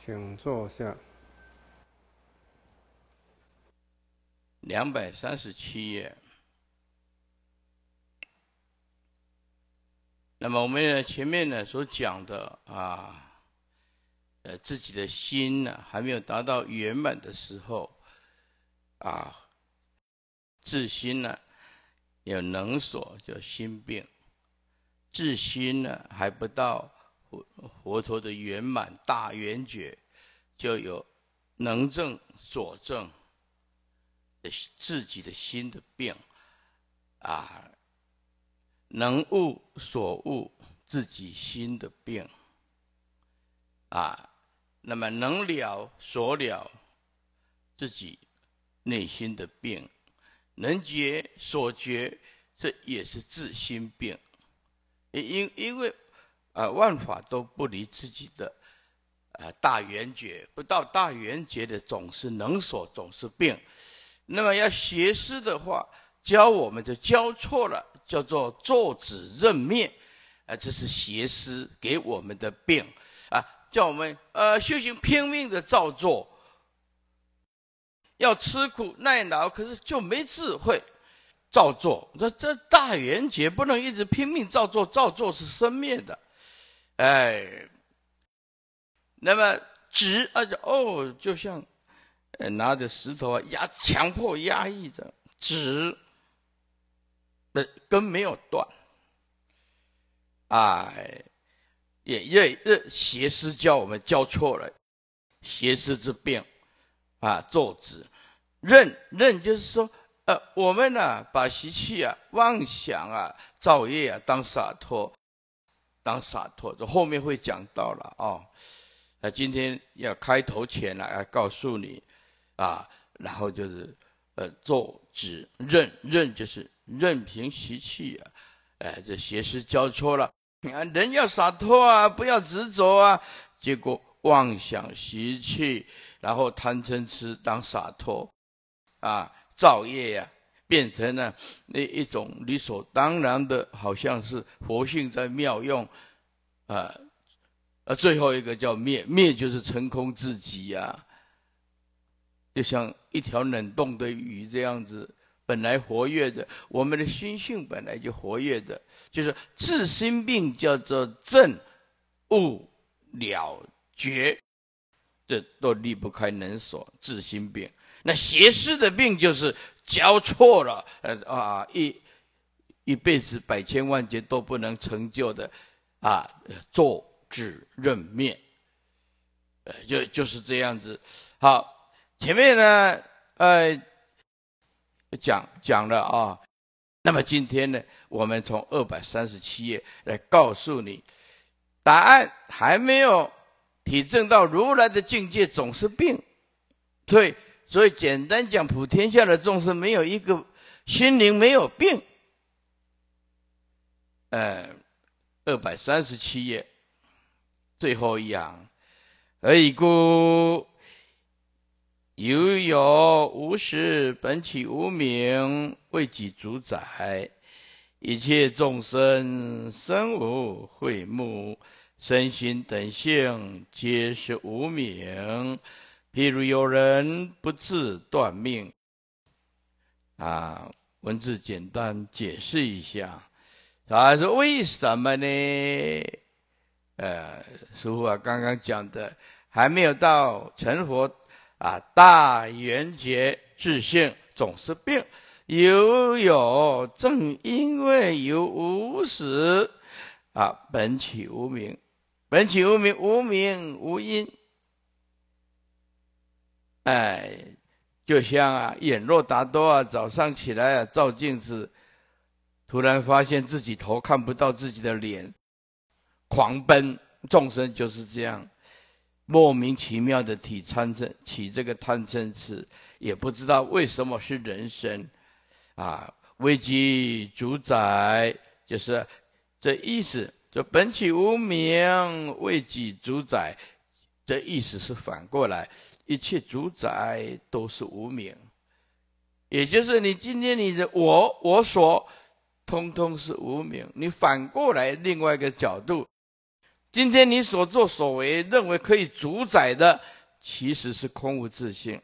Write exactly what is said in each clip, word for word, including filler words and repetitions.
请坐下。 两百三十七页。那么我们呢前面呢所讲的啊，呃自己的心呢还没有达到圆满的时候啊，自心呢有能所，叫心病；自心呢还不到佛佛陀的圆满大圆觉，就有能证所证的自己的心的病啊，能悟所悟自己心的病啊，那么能了所了自己内心的病，能觉所觉，这也是自心病。因因为啊、呃，万法都不离自己的啊、呃、大圆觉，不到大圆觉的总是能所，总是病。那么要邪师的话，教我们就教错了，叫做坐止认灭，啊、呃，这是邪师给我们的病啊，叫我们呃修行拼命的照做，要吃苦耐劳，可是就没智慧。照做，这这大圆觉不能一直拼命照做，照做是生灭的，哎，那么止啊，哦，就像呃拿着石头啊压，强迫压抑着止，那根没有断，哎，也也邪师教我们教错了，邪师之病啊，坐止认认就是说。呃，我们呢、啊，把习气啊、妄想啊、造业啊当洒脱，当洒脱，这后面会讲到了啊、哦。呃，今天要开头前呢、啊，要告诉你啊，然后就是呃，坐止认认就是任凭习气啊，哎、呃，这邪师教错了啊，人要洒脱啊，不要执着啊，结果妄想习气，然后贪嗔痴当洒脱啊。造业呀、啊，变成了那一种理所当然的，好像是佛性在妙用，啊，呃，最后一个叫灭，灭就是成空自己呀、啊，就像一条冷冻的鱼这样子，本来活跃的，我们的心性本来就活跃的，就是自心病叫做正悟了觉，这都离不开能所自心病。那邪师的病就是教错了，呃啊，一一辈子百千万劫都不能成就的啊，坐止认灭，呃，就就是这样子。好，前面呢，呃，讲讲了啊，那么今天呢，我们从二百三十七页来告诉你，答案还没有体证到如来的境界，总是病，所以。所以简单讲，普天下的众生没有一个心灵没有病。呃，二百三十七页最后一行，何以故？有有无实，本起无明，为己主宰。一切众生身无慧目，身心等性皆是无明。譬如有人不自断命，啊，文字简单解释一下，他说为什么呢？呃，师父啊，刚刚讲的还没有到成佛啊，大圆觉自性总是病，有有正因为有无始啊，本起无明，本起无明，无明无因。哎，就像啊，眼若达多啊，早上起来啊，照镜子，突然发现自己头看不到自己的脸，狂奔。众生就是这样，莫名其妙的起贪嗔，起这个贪嗔痴，也不知道为什么是人生啊，为己主宰，就是这意思。就本起无明，为己主宰，这意思是反过来。一切主宰都是无明，也就是你今天你的我我所通通是无明。你反过来另外一个角度， 今天你所作所为，认为可以主宰的，其实是空无自性。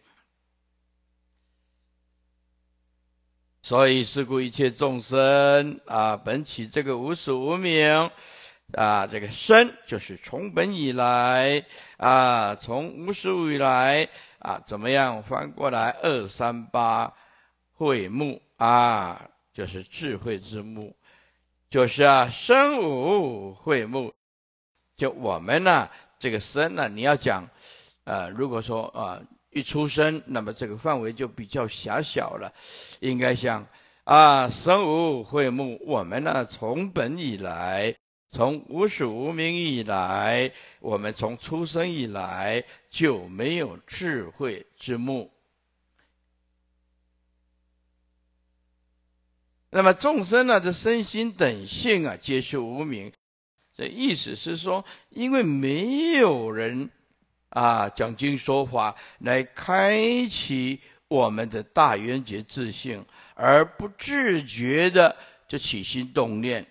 所以是故一切众生啊，本起这个无始无明啊，这个生就是从本以来啊，从无始无以来啊，怎么样翻过来二三八慧目啊，就是智慧之目，就是啊生无慧目。就我们呢，这个生呢，你要讲，呃，如果说啊。一出生，那么这个范围就比较狭小了，应该像啊，生无慧目，我们呢从本以来，从无始无明以来，我们从出生以来就没有智慧之目。那么众生呢的身心等性啊，皆是无明。这意思是说，因为没有人。啊，讲经说法来开启我们的大圆觉自性，而不自觉的就起心动念，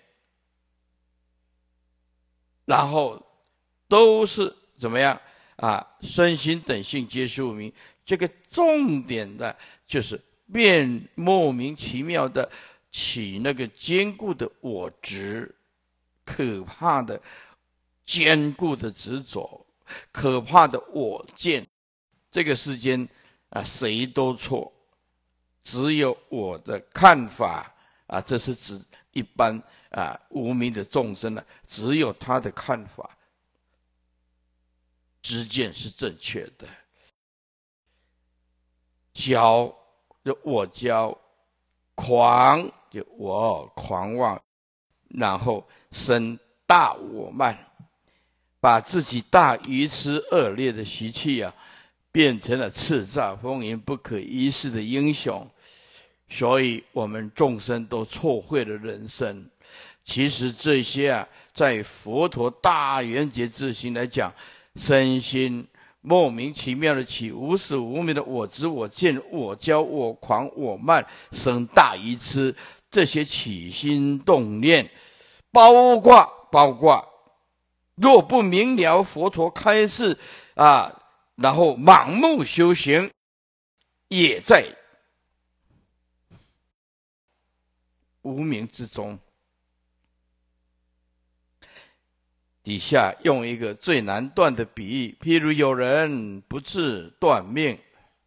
然后都是怎么样啊？身心等性皆是无明。这个重点的就是变莫名其妙的起那个坚固的我执，可怕的坚固的执着。可怕的我见，这个世间啊，谁都错，只有我的看法啊，这是指一般啊无明的众生呢、啊，只有他的看法、知见是正确的。骄就我骄，狂就我狂妄，然后生大我慢。把自己大愚痴恶劣的习气啊，变成了叱咤风云、不可一世的英雄，所以我们众生都错会了人生。其实这些啊，在佛陀大圆觉自性来讲，身心莫名其妙的起无始无明的我执、我见、我骄、我狂、我慢，生大愚痴，这些起心动念，包括包括。若不明了佛陀开示啊，然后盲目修行，也在无明之中。底下用一个最难断的比喻，譬如有人不治断命，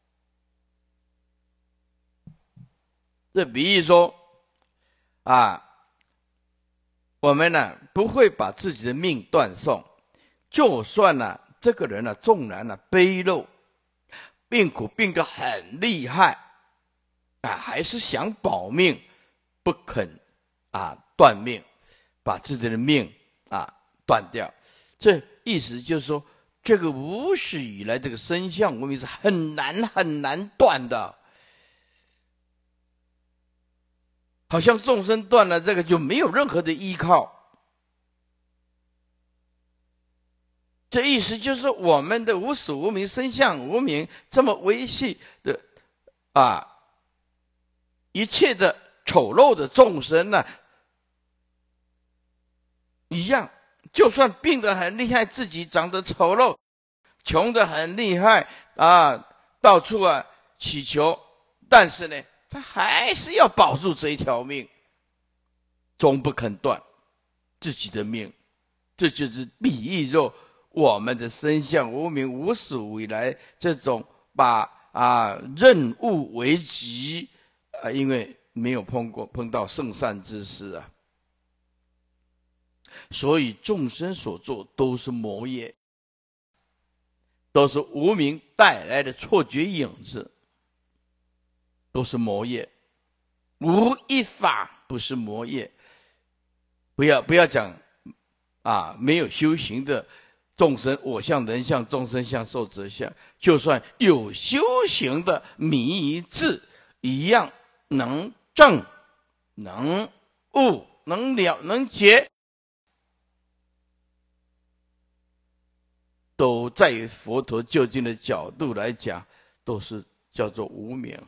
这比喻说啊。我们呢不会把自己的命断送，就算呢这个人呢纵然呢卑陋，病苦病得很厉害，啊，还是想保命，不肯啊断命，把自己的命啊断掉。这意思就是说，这个无始以来这个身相无明是很难很难断的。好像众生断了这个就没有任何的依靠，这意思就是我们的无始无明、身相无明这么维系的啊，一切的丑陋的众生呢、啊，一样，就算病得很厉害，自己长得丑陋，穷得很厉害啊，到处啊祈求，但是呢。他还是要保住这一条命，终不肯断自己的命。这就是比喻若我们的身相无明无始无以来这种把啊任务为己啊，因为没有碰过碰到圣善之事啊，所以众生所做都是魔业，都是无明带来的错觉影子。都是魔业，无一法不是魔业。不要不要讲啊，没有修行的众生，我相、人相、众生相、寿者相，就算有修行的迷智，一样能证、能悟、能了、能觉，都在佛陀究竟的角度来讲，都是叫做无明。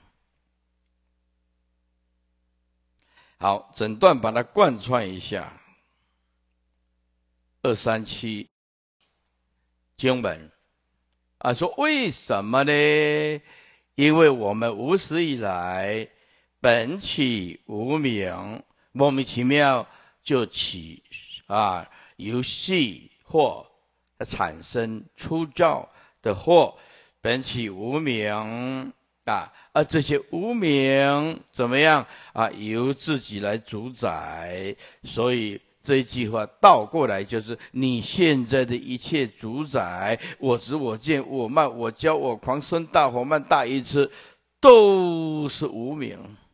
好，整段把它贯穿一下。 二三七经文啊，说为什么呢？因为我们无始以来本起无明，莫名其妙就起啊由系惑产生出造的惑，本起无明啊，而这些无明怎么样啊？由自己来主宰，所以这一句话倒过来就是：你现在的一切主宰，我执我见我慢我骄我狂生大火慢大愚痴，都是无明。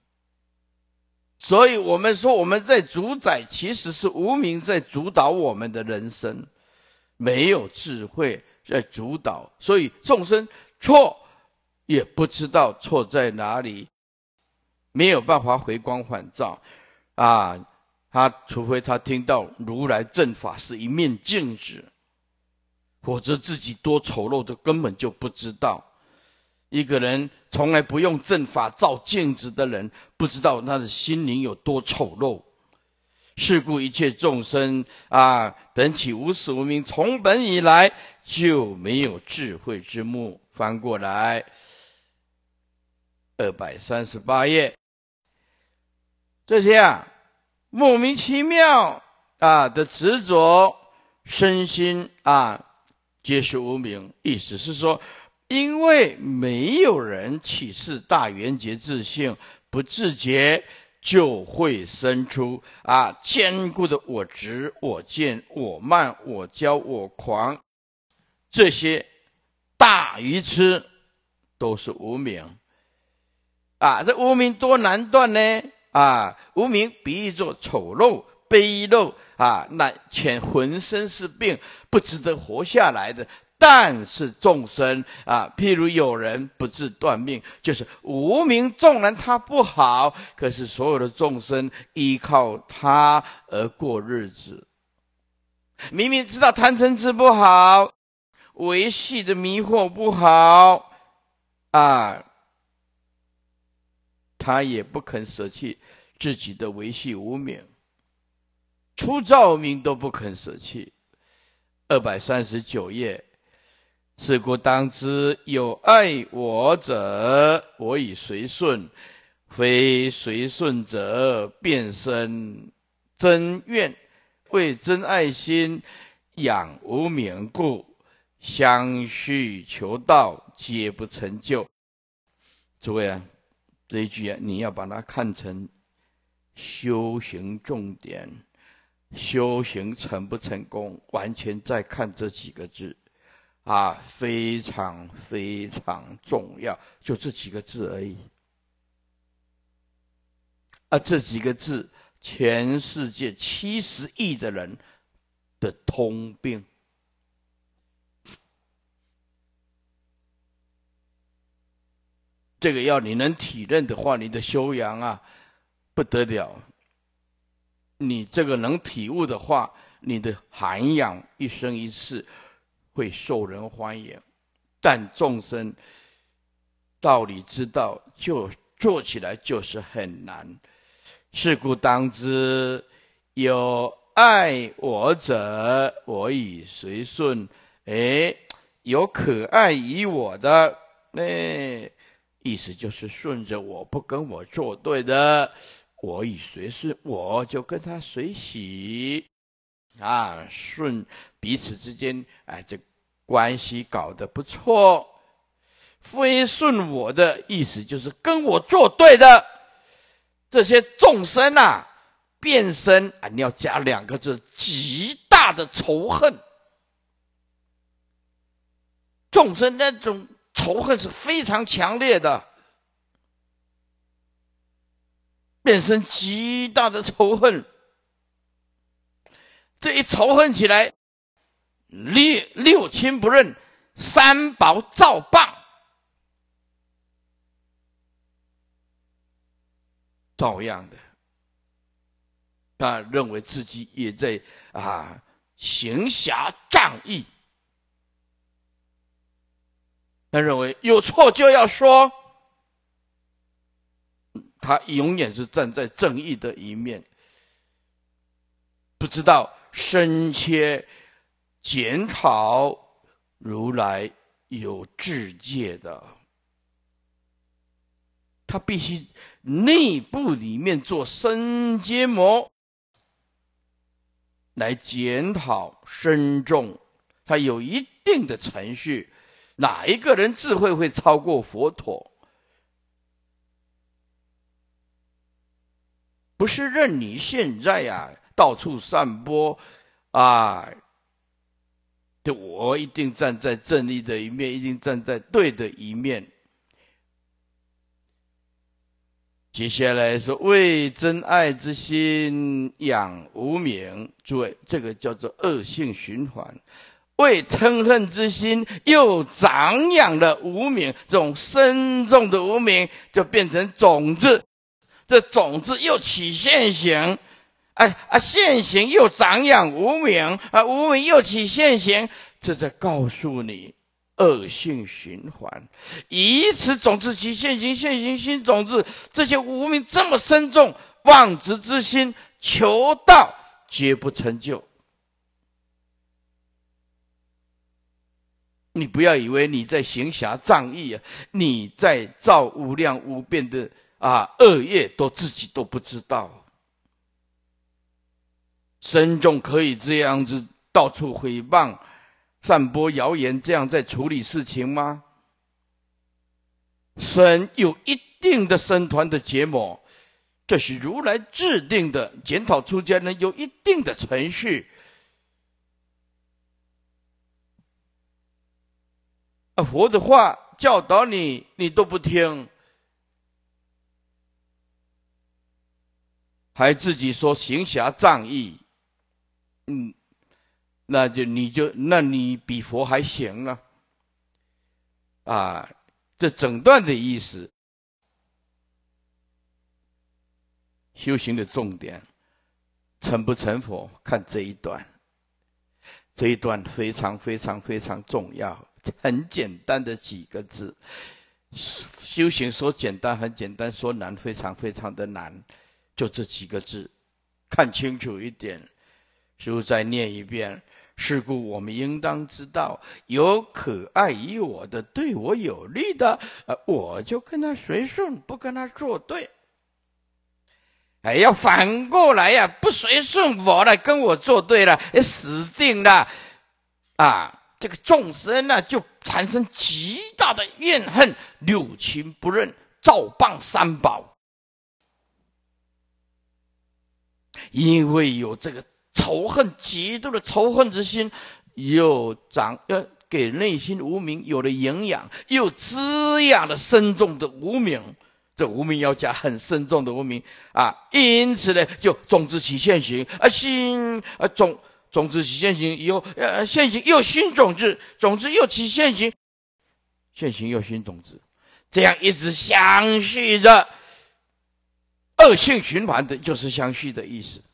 所以我们说我们在主宰，其实是无明在主导我们的人生，没有智慧在主导，所以众生错也不知道错在哪里，没有办法回光返照啊。他除非他听到如来正法是一面镜子，否则自己多丑陋的根本就不知道。一个人从来不用正法照镜子的人，不知道他的心灵有多丑陋。是故一切众生啊，本起无始无明，从本以来就没有智慧之目。翻过来二百三十八页，这些啊莫名其妙啊的执着身心啊，皆是无明。意思是说，因为没有人启示大圆觉自性，不自觉就会生出啊坚固的我执、我见、我慢、我骄、我狂，这些大愚痴都是无明啊。这无明多难断呢？啊，无明比喻作丑陋、卑陋啊，那全浑身是病，不值得活下来的。但是众生啊，譬如有人不自断命，就是无明纵然他不好，可是所有的众生依靠他而过日子。明明知道贪嗔痴不好，维系的迷惑不好啊，他也不肯舍弃自己的维系无明，出照明都不肯舍弃。二百三十九页，是故当知，有爱我者，我以随顺；非随顺者，便生真怨。为真爱心，养无明故，相续求道，皆不成就。诸位啊，这一句啊，你要把它看成修行重点，修行成不成功，完全在看这几个字啊，非常非常重要，就这几个字而已。啊，这几个字，全世界七十亿的人的通病。这个要你能体认的话，你的修养啊不得了。你这个能体悟的话，你的涵养一生一世会受人欢迎。但众生道理知道，就做起来就是很难。是故当知，有爱我者，我以随顺。哎，有可爱于我的，哎，意思就是顺着我，不跟我作对的，我以随顺，我就跟他随喜啊，顺彼此之间，哎，这关系搞得不错。非顺我的意思就是跟我作对的这些众生啊，变生啊，你要加两个字：极大的仇恨。众生那种仇恨是非常强烈的，变成极大的仇恨。这一仇恨起来，六六亲不认，三宝照棒，照样的。他认为自己也在啊行侠仗义，他认为有错就要说，他永远是站在正义的一面，不知道深切检讨如来有智戒的，他必须内部里面做深揭摩，来检讨深重，他有一定的程序。哪一个人智慧会超过佛陀？不是任你现在呀、啊、到处散播啊，我一定站在正义的一面，一定站在对的一面。接下来说，为真爱之心养无明，诸位，这个叫做恶性循环。为嗔恨之心又长养了无明，这种深重的无明就变成种子，这种子又起现行，啊啊，现行又长养无明，啊，无明又起现行，这在告诉你恶性循环。以此种子起现行，现行新种子，这些无明这么深重，妄执之心求道皆不成就。你不要以为你在行侠仗义啊，你在造无量无边的啊恶业，都自己都不知道。僧众可以这样子到处诽谤、散播谣言，这样在处理事情吗？僧有一定的僧团的结盟，这是如来制定的，检讨出家人有一定的程序。啊，佛的话教导你，你都不听，还自己说行侠仗义，嗯，那就你就那你比佛还行啊！啊，这整段的意思，修行的重点，成不成佛，看这一段，这一段非常非常非常重要。很简单的几个字，修行说简单很简单，说难非常非常的难，就这几个字，看清楚一点。师父再念一遍：是故我们应当知道，有可爱于我的，对我有利的，呃，我就跟他随顺，不跟他作对。哎，要反过来呀、啊，不随顺我了，跟我作对了，哎，死定了啊！这个众生呢、啊，就产生极大的怨恨，六亲不认，造谤三宝。因为有这个仇恨，极度的仇恨之心，又长呃给内心无明有了营养，又滋养了深重的无明。这无明要加很深重的无明啊，因此呢，就种子起现行啊，心啊种。种子起现行以后，呃，现行又新种子，种子又起现行，现行又新种子，这样一直相续的恶性循环的，就是相续的意思。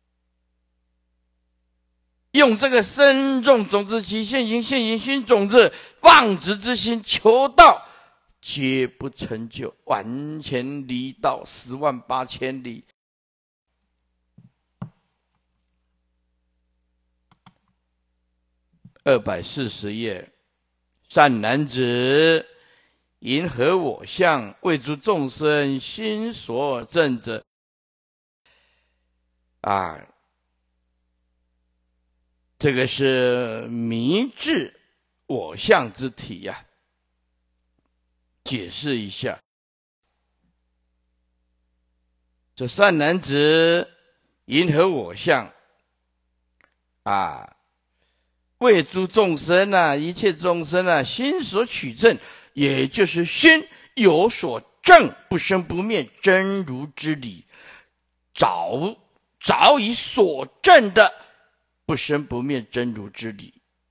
用这个深重种子起现行，现行新种子，妄执之心求道，皆不成就，完全离道十万八千里。二百四十页，善男子，因何我相？为诸众生心所证者。啊，这个是迷智我相之体呀、啊。解释一下，这善男子，因何我相？啊。为诸众生啊，一切众生啊，心所取证，也就是心有所证，不生不灭真如之理，早早已所证的不生不灭真如之理。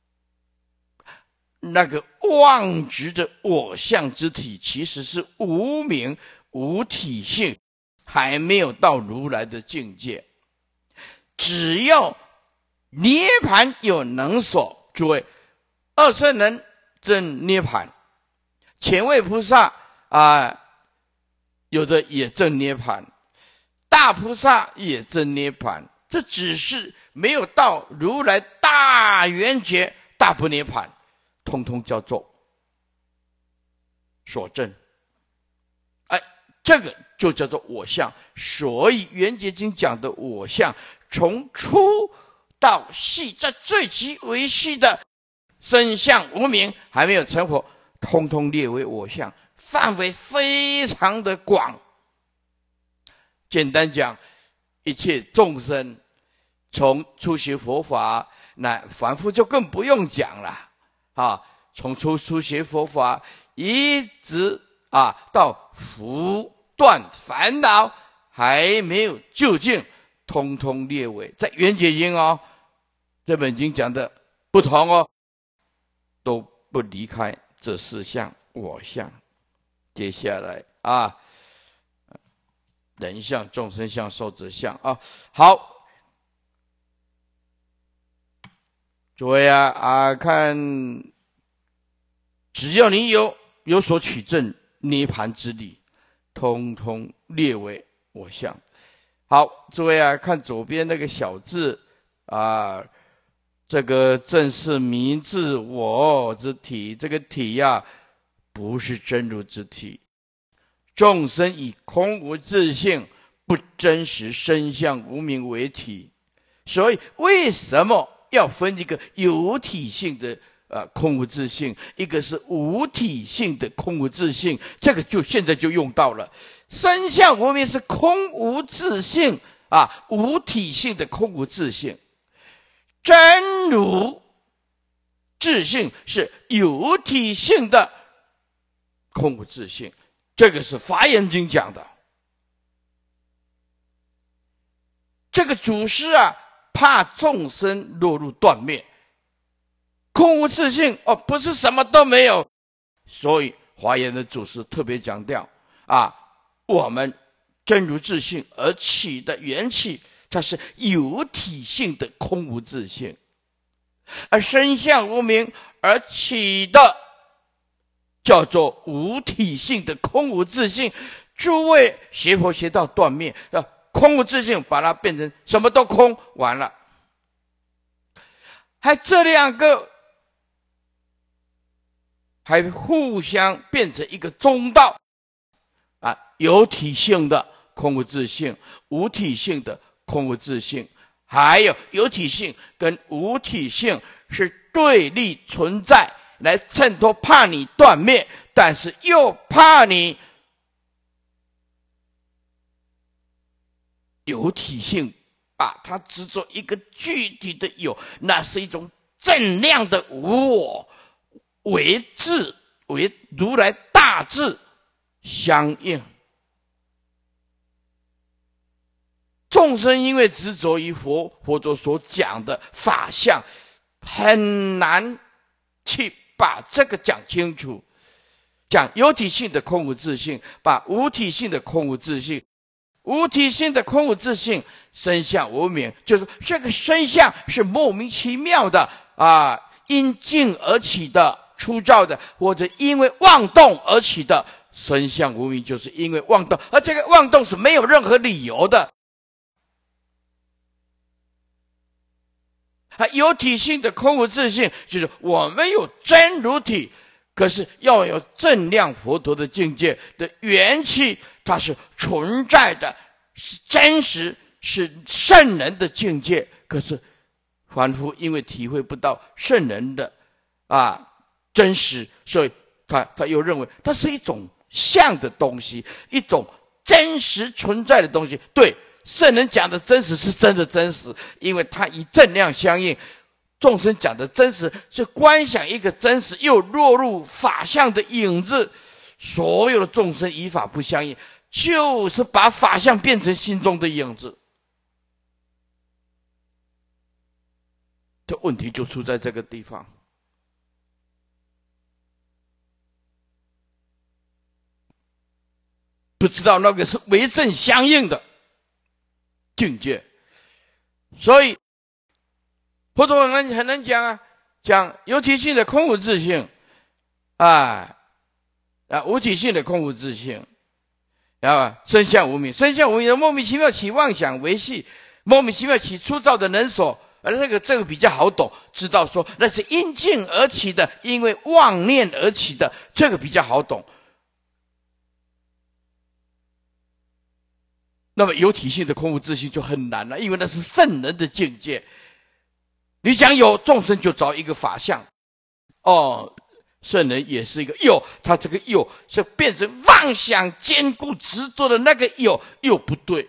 那个妄执的我相之体，其实是无明无体性，还没有到如来的境界。只要涅盘有能所，诸位，二圣人证涅盘，前位菩萨啊，有的也证涅盘，大菩萨也证涅盘， 这只是没有到如来大圆觉、大不涅盘，通通叫做所证。哎，这个就叫做我相。所以圆觉经讲的我相，从粗到细，在最极为细的身相无明还没有成佛，通通列为我相，范围非常的广。简单讲，一切众生从初学佛法，那凡夫就更不用讲了啊！从初初学佛法一直啊到伏断烦恼还没有究竟，通通列为在圆觉经哦，这本经讲的不同哦，都不离开这四项我相。接下来啊。人相、众生相、寿者相啊，好，诸位啊啊，看，只要你有有所取证涅盘之理，通通列为我相。好，诸位啊，看左边那个小字啊，这个正是名字我之体，这个体呀、啊，不是真如之体。众生以空无自性、不真实身相无明为体，所以为什么要分一个有体性的呃空无自性，一个是无体性的空无自性？这个就现在就用到了。身相无明是空无自性啊，无体性的空无自性；真如自性是有体性的空无自性。这个是《华严经》讲的。这个祖师啊，怕众生落入断灭，空无自性哦，不是什么都没有。所以华严的祖师特别强调啊，我们真如自性而起的元气，它是有体性的空无自性，而身相无明而起的叫做无体性的空无自性。诸位学佛学到断灭，空无自性把它变成什么都空，完了。还这两个还互相变成一个中道啊，有体性的空无自性，无体性的空无自性，还有有体性跟无体性是对立存在，来衬托怕你断灭，但是又怕你有体性啊，他执着一个具体的有，那是一种正量的无我，为智为如来大智相应。众生因为执着于佛佛陀所讲的法相，很难去把这个讲清楚。讲有体性的空无自性，把无体性的空无自性，无体性的空无自性，身相无明，就是这个身相是莫名其妙的啊，因境而起的粗糙的，或者因为妄动而起的身相无明，就是因为妄动，而这个妄动是没有任何理由的。啊，有体性的空无自性，就是我们有真如体，可是要有正量佛陀的境界的元气，它是存在的，是真实，是圣人的境界。可是凡夫因为体会不到圣人的啊真实，所以他他又认为它是一种相的东西，一种真实存在的东西。对，圣人讲的真实是真的真实，因为它以正量相应。众生讲的真实是观想一个真实，又落入法相的影子。所有的众生以法不相应，就是把法相变成心中的影子。这问题就出在这个地方。不知道那个是为正相应的境界，所以佛陀很难很难讲啊，讲有体性的空无自性，啊啊无体性的空无自性，然后身相无明，身相无明的莫名其妙起妄想为系， 莫名其妙起粗糙的能所，而这个这个比较好懂，知道说那是因境而起的，因为妄念而起的，这个比较好懂。那么有体性的空无自性就很难了，因为那是圣人的境界。你想有众生就找一个法相，哦，圣人也是一个有，他这个有就变成妄想坚固执着的那个有，又不对。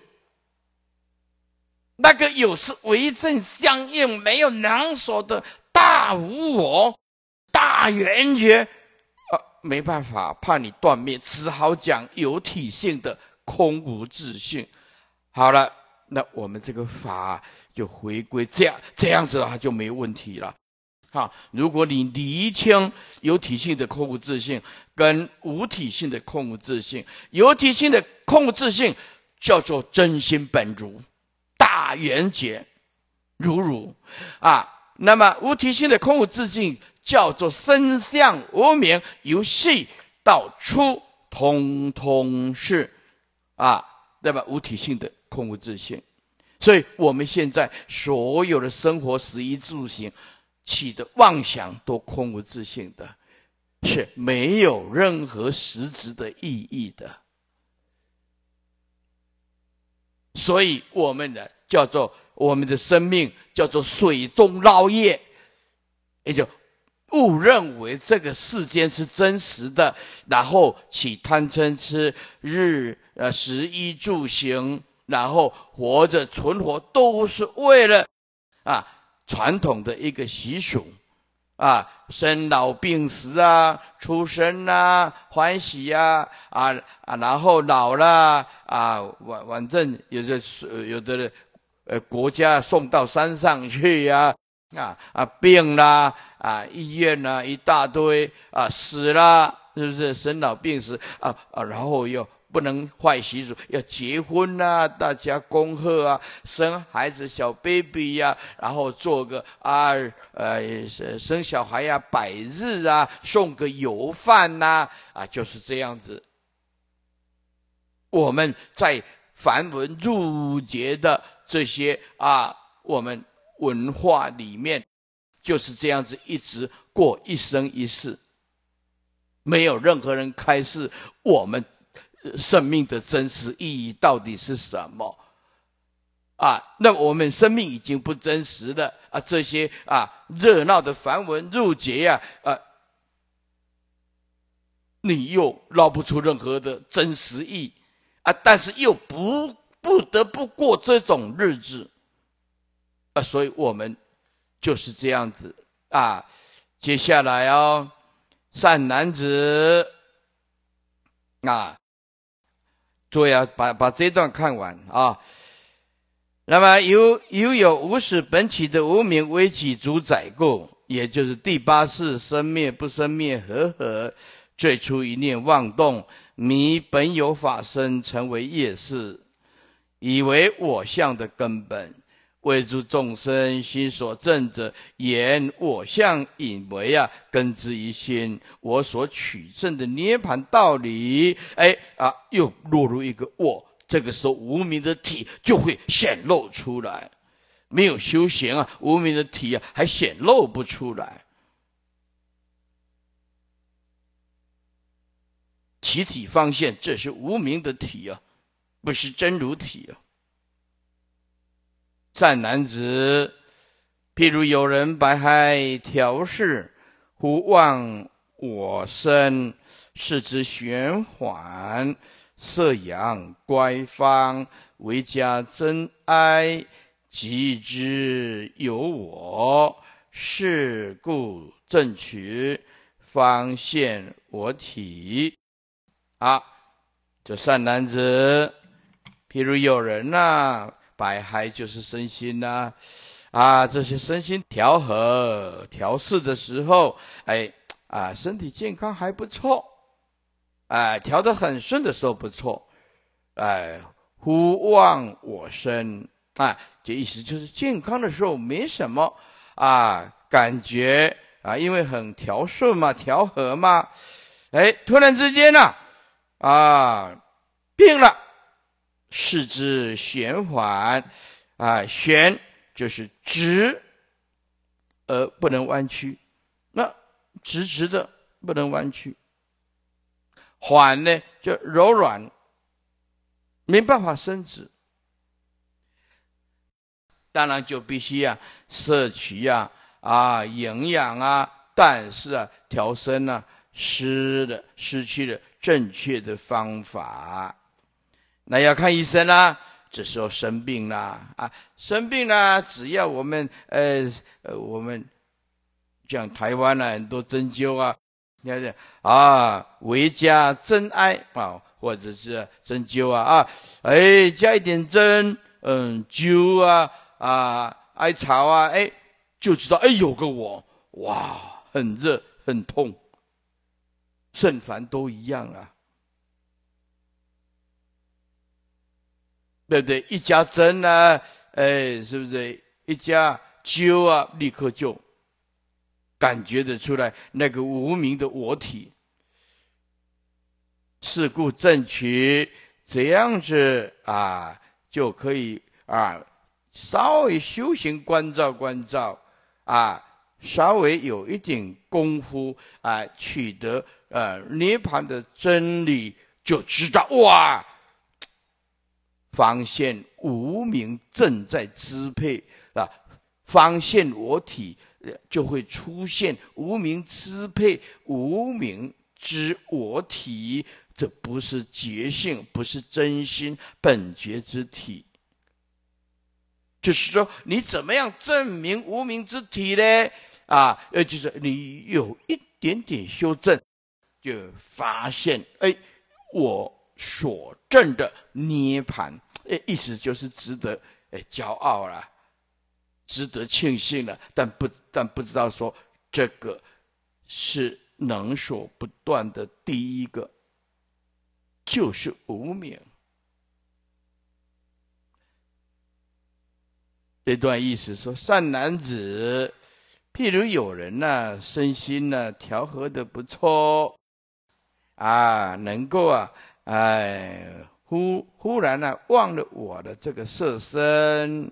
那个有是为正相应，没有能所的大无我、大圆觉，啊，没办法，怕你断灭，只好讲有体性的空无自性。好了，那我们这个法就回归这样，这样子的话就没问题了。好，如果你厘清有体性的空无自性跟无体性的空无自性，有体性的空无自性叫做真心本如。大圆觉如如啊，那么无体性的空无自性叫做身相无明，由细到粗通通是啊，对吧？无体性的空无自性，所以我们现在所有的生活食衣住行起的妄想都空无自性的，是没有任何实质的意义的。所以我们的叫做我们的生命叫做水中捞月，也就误认为这个世间是真实的，然后起贪嗔痴日呃食衣住行，然后活着存活都是为了啊传统的一个习俗啊，生老病死啊，出生啊，欢喜啊，啊啊，然后老了啊，反反正有的有的呃国家送到山上去呀、啊，啊啊病啦啊，医院啦、啊、一大堆啊，死啦，是不是生老病死啊啊，然后又不能坏习俗，要结婚啊，大家恭贺啊，生孩子小 baby 呀、啊，然后做个啊呃生小孩呀、啊，百日啊，送个油饭呐 啊, 啊，就是这样子。我们在繁文缛节的这些啊，我们文化里面就是这样子一直过一生一世，没有任何人开示我们生命的真实意义到底是什么啊？那我们生命已经不真实了啊！这些啊热闹的繁文缛节呀、啊，啊，你又捞不出任何的真实意啊！但是又不不得不过这种日子啊，所以我们就是这样子啊。接下来哦，善男子啊。所以啊，把把这段看完啊。那么由由有无始本起的无明为其主宰故，也就是第八世生灭不生灭和合，最初一念妄动，迷本有法身，成为业事，以为我相的根本。为诸众生心所证者，言我相引为啊根之一心，我所取证的涅槃道理，哎啊，又落入一个我，这个时候无明的体就会显露出来。没有修行啊，无明的体啊还显露不出来。其体方现，这是无明的体啊，不是真如体啊。善男子，譬如有人白海调适，忽忘我身，视之玄缓，色扬乖方，为加真哀，即知有我，是故正取，方现我体。啊，这善男子，譬如有人啊百害就是身心呐、啊，啊，这些身心调和调适的时候，哎啊，身体健康还不错，哎，调得很顺的时候不错，哎，忽忘我身，啊，这意思就是健康的时候没什么啊感觉啊，因为很调顺嘛，调和嘛，哎，突然之间呢、啊，啊，病了。视之玄缓啊，旋就是直而不能弯曲，那直直的不能弯曲。缓呢就柔软，没办法伸直。当然就必须啊摄取啊啊营养啊，但是啊调身啊失了失去了正确的方法，那要看医生啦、啊。这时候生病啦啊，生病啦，只要我们呃呃我们像台湾啊很多针灸啊，你看这啊维加针艾啊，或者是针灸啊啊，哎加一点针，嗯灸啊啊艾草啊，哎就知道哎有个我哇很热很痛，肾烦都一样啊。对不对？一加针啊，哎，是不是？一加灸啊，立刻就感觉得出来那个无名的我体。是故正取，这样子啊，就可以啊，稍微修行关照关照啊，稍微有一点功夫啊，取得呃涅槃的真理，就知道哇。发现无明正在支配啊，发现我体就会出现无明支配无明之我体，这不是觉性，不是真心本觉之体。就是说，你怎么样证明无明之体呢？啊，呃，就是你有一点点修正，就发现，哎，我所证的涅槃。意思就是值得哎骄傲了，值得庆幸了，但不但不知道说这个是能所不断的第一个，就是无明。这段意思说，善男子，譬如有人呢、啊，身心呢、啊、调和的不错啊，能够啊，哎。忽忽然呢、啊，忘了我的这个色身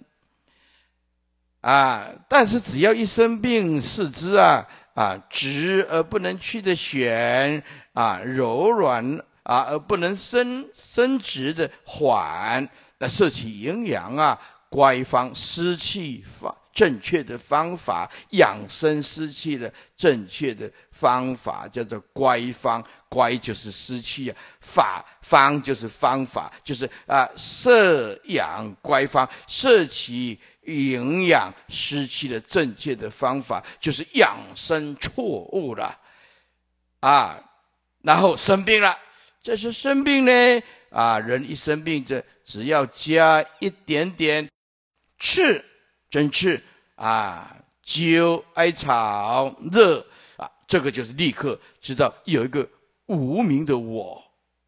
啊！但是只要一生病，四肢啊啊直而不能去的旋啊，柔软啊而不能伸伸直的缓，那摄取营养啊，乖方湿气法正确的方法，养生湿气的正确的方法，叫做乖方。乖就是湿气啊，法方就是方法，就是啊摄养乖方，摄取营养湿气的正确的方法，就是养生错误了啊。然后生病了，这是生病呢啊，人一生病，这只要加一点点刺，针刺啊，灸艾草热啊，这个就是立刻知道有一个无名的我。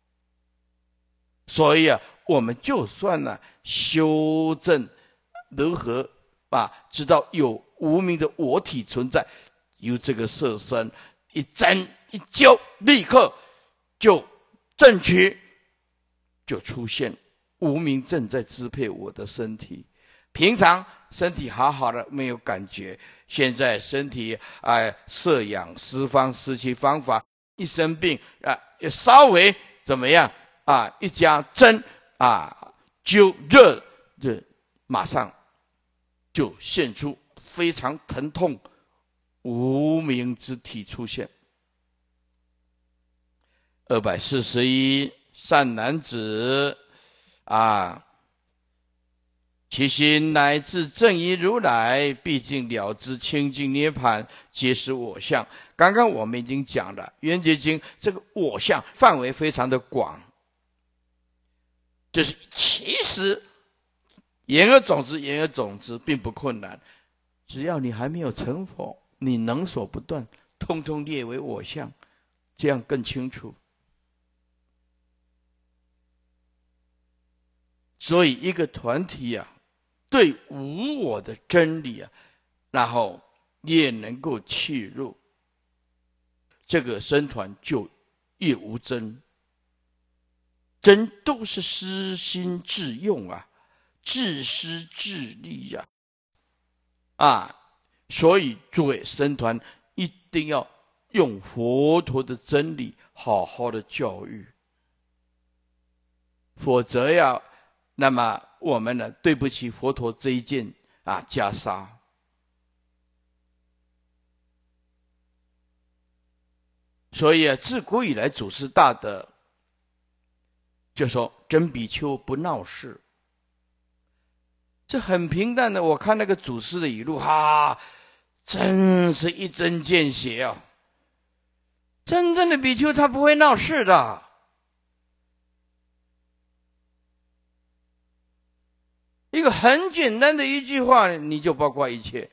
所以啊，我们就算呢、啊、修正如何啊，知道有无名的我体存在，由这个色身一针一灸，立刻就正取，就出现无名正在支配我的身体。平常身体好好的没有感觉，现在身体啊、呃、摄养施方施其方法，一生病啊、呃、稍微怎么样啊，一加针啊灸热，这马上就现出非常疼痛无名之体出现。二百四十一善男子啊，其心乃至正一如来，毕竟了知清净涅槃，皆是我相。刚刚我们已经讲了，《圆觉经》这个我相范围非常的广，就是其实言而总之，言而总之并不困难，只要你还没有成佛，你能所不断，通通列为我相，这样更清楚。所以一个团体啊，对无我的真理啊，然后也能够契入，这个僧团就越无真，真都是私心自用啊， 自私自利呀、啊！啊，所以诸位僧团一定要用佛陀的真理好好的教育，否则呀，那么我们呢，对不起佛陀这一件啊袈裟。所以啊，自古以来祖师大德就说：“真比丘不闹事。”这很平淡的。我看那个祖师的语录，哈，真是一针见血啊！真正的比丘他不会闹事的。一个很简单的一句话，你就包括一切。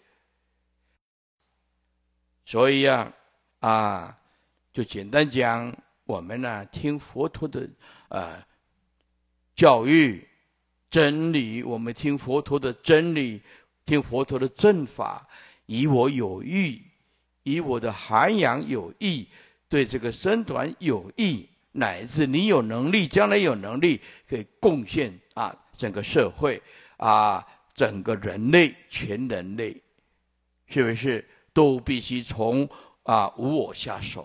所以呀，啊。啊就简单讲，我们呢听佛陀的呃教育真理，我们听佛陀的真理，听佛陀的正法，以我有益，以我的涵养有益，对这个僧团有益，乃至你有能力，将来有能力可以贡献啊整个社会啊整个人类全人类，是不是都必须从啊无我下手？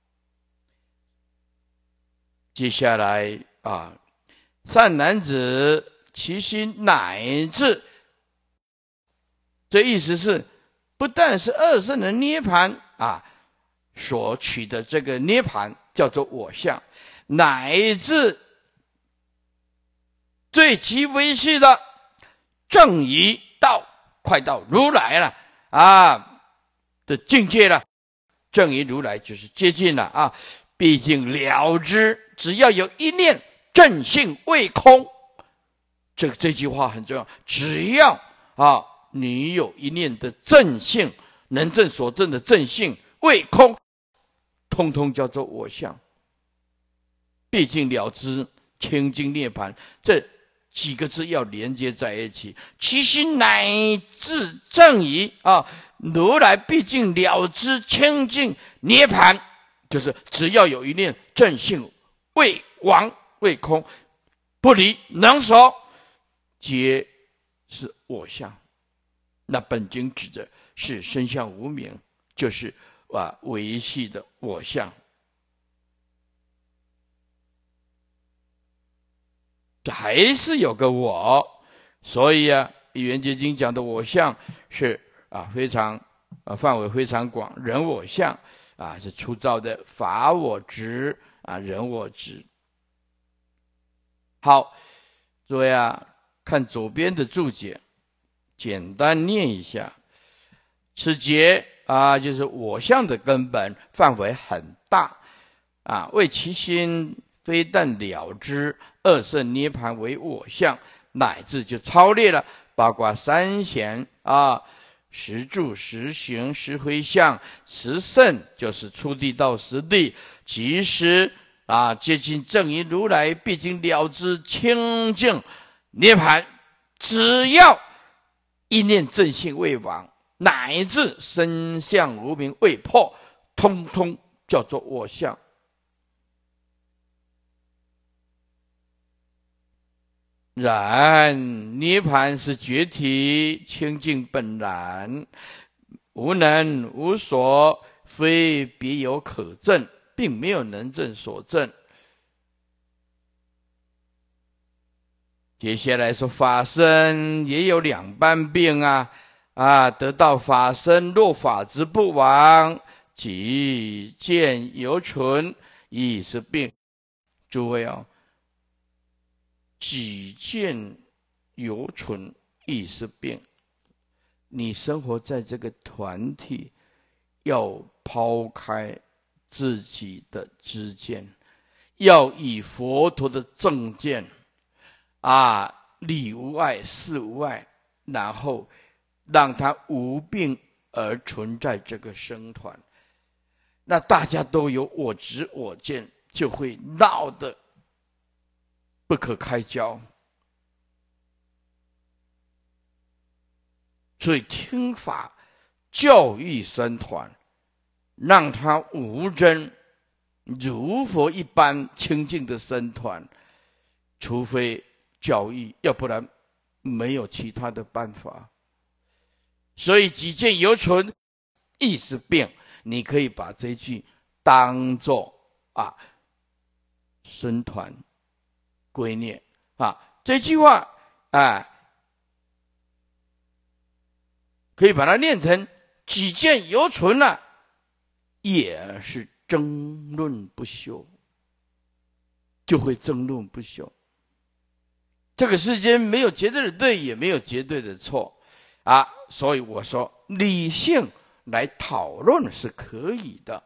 接下来啊，善男子，其心乃至，这意思是，不但是二圣的涅盘啊，所取的这个涅盘叫做我相，乃至最其维系的正一道，快到如来了啊的境界了。正一如来就是接近了啊。毕竟了知，只要有一念正性未空，这这句话很重要。只要啊，你有一念的正性，能证所证的正性未空，通通叫做我相。毕竟了知清净涅槃这几个字要连接在一起，其心乃至正疑啊，如来毕竟了知清净涅槃。就是只要有一念正性未亡未空，不离能守，皆是我相。那本经指的是身相无明，就是啊维系的我相。这还是有个我，所以啊，圆觉经讲的我相是啊非常啊范围非常广，人我相。啊，是粗糙的法我执啊，人我执。好，诸位啊，看左边的注解，简单念一下。此节啊，就是我相的根本范围很大啊，为其心非但了知二圣涅盘为我相，乃至就超越了，包括三贤啊。十住、十行、十回向、十圣，就是初地到十地，即使啊接近正一如来，毕竟了知清净涅盘，只要一念正性未亡，乃至身相无明未破，通通叫做我相。然涅盘是觉体清净本然，无能无所，非别有可证，并没有能证所证。接下来说法身也有两般病啊啊，得到法身，若法执不亡，即见犹存，亦是病。诸位啊。己见犹存，亦是病。你生活在这个团体，要抛开自己的知见，要以佛陀的正见啊，理无碍，事无碍，然后让它无病而存在这个僧团。那大家都有我执我见，就会闹得不可开交。所以听法教育僧团，让他无争，如佛一般清净的僧团，除非教育，要不然没有其他的办法。所以己见犹存，意识变，你可以把这句当作啊僧团归念啊，这句话啊，可以把它念成己见犹存了、啊，也是争论不休，就会争论不休。这个世间没有绝对的对，也没有绝对的错啊，所以我说理性来讨论是可以的。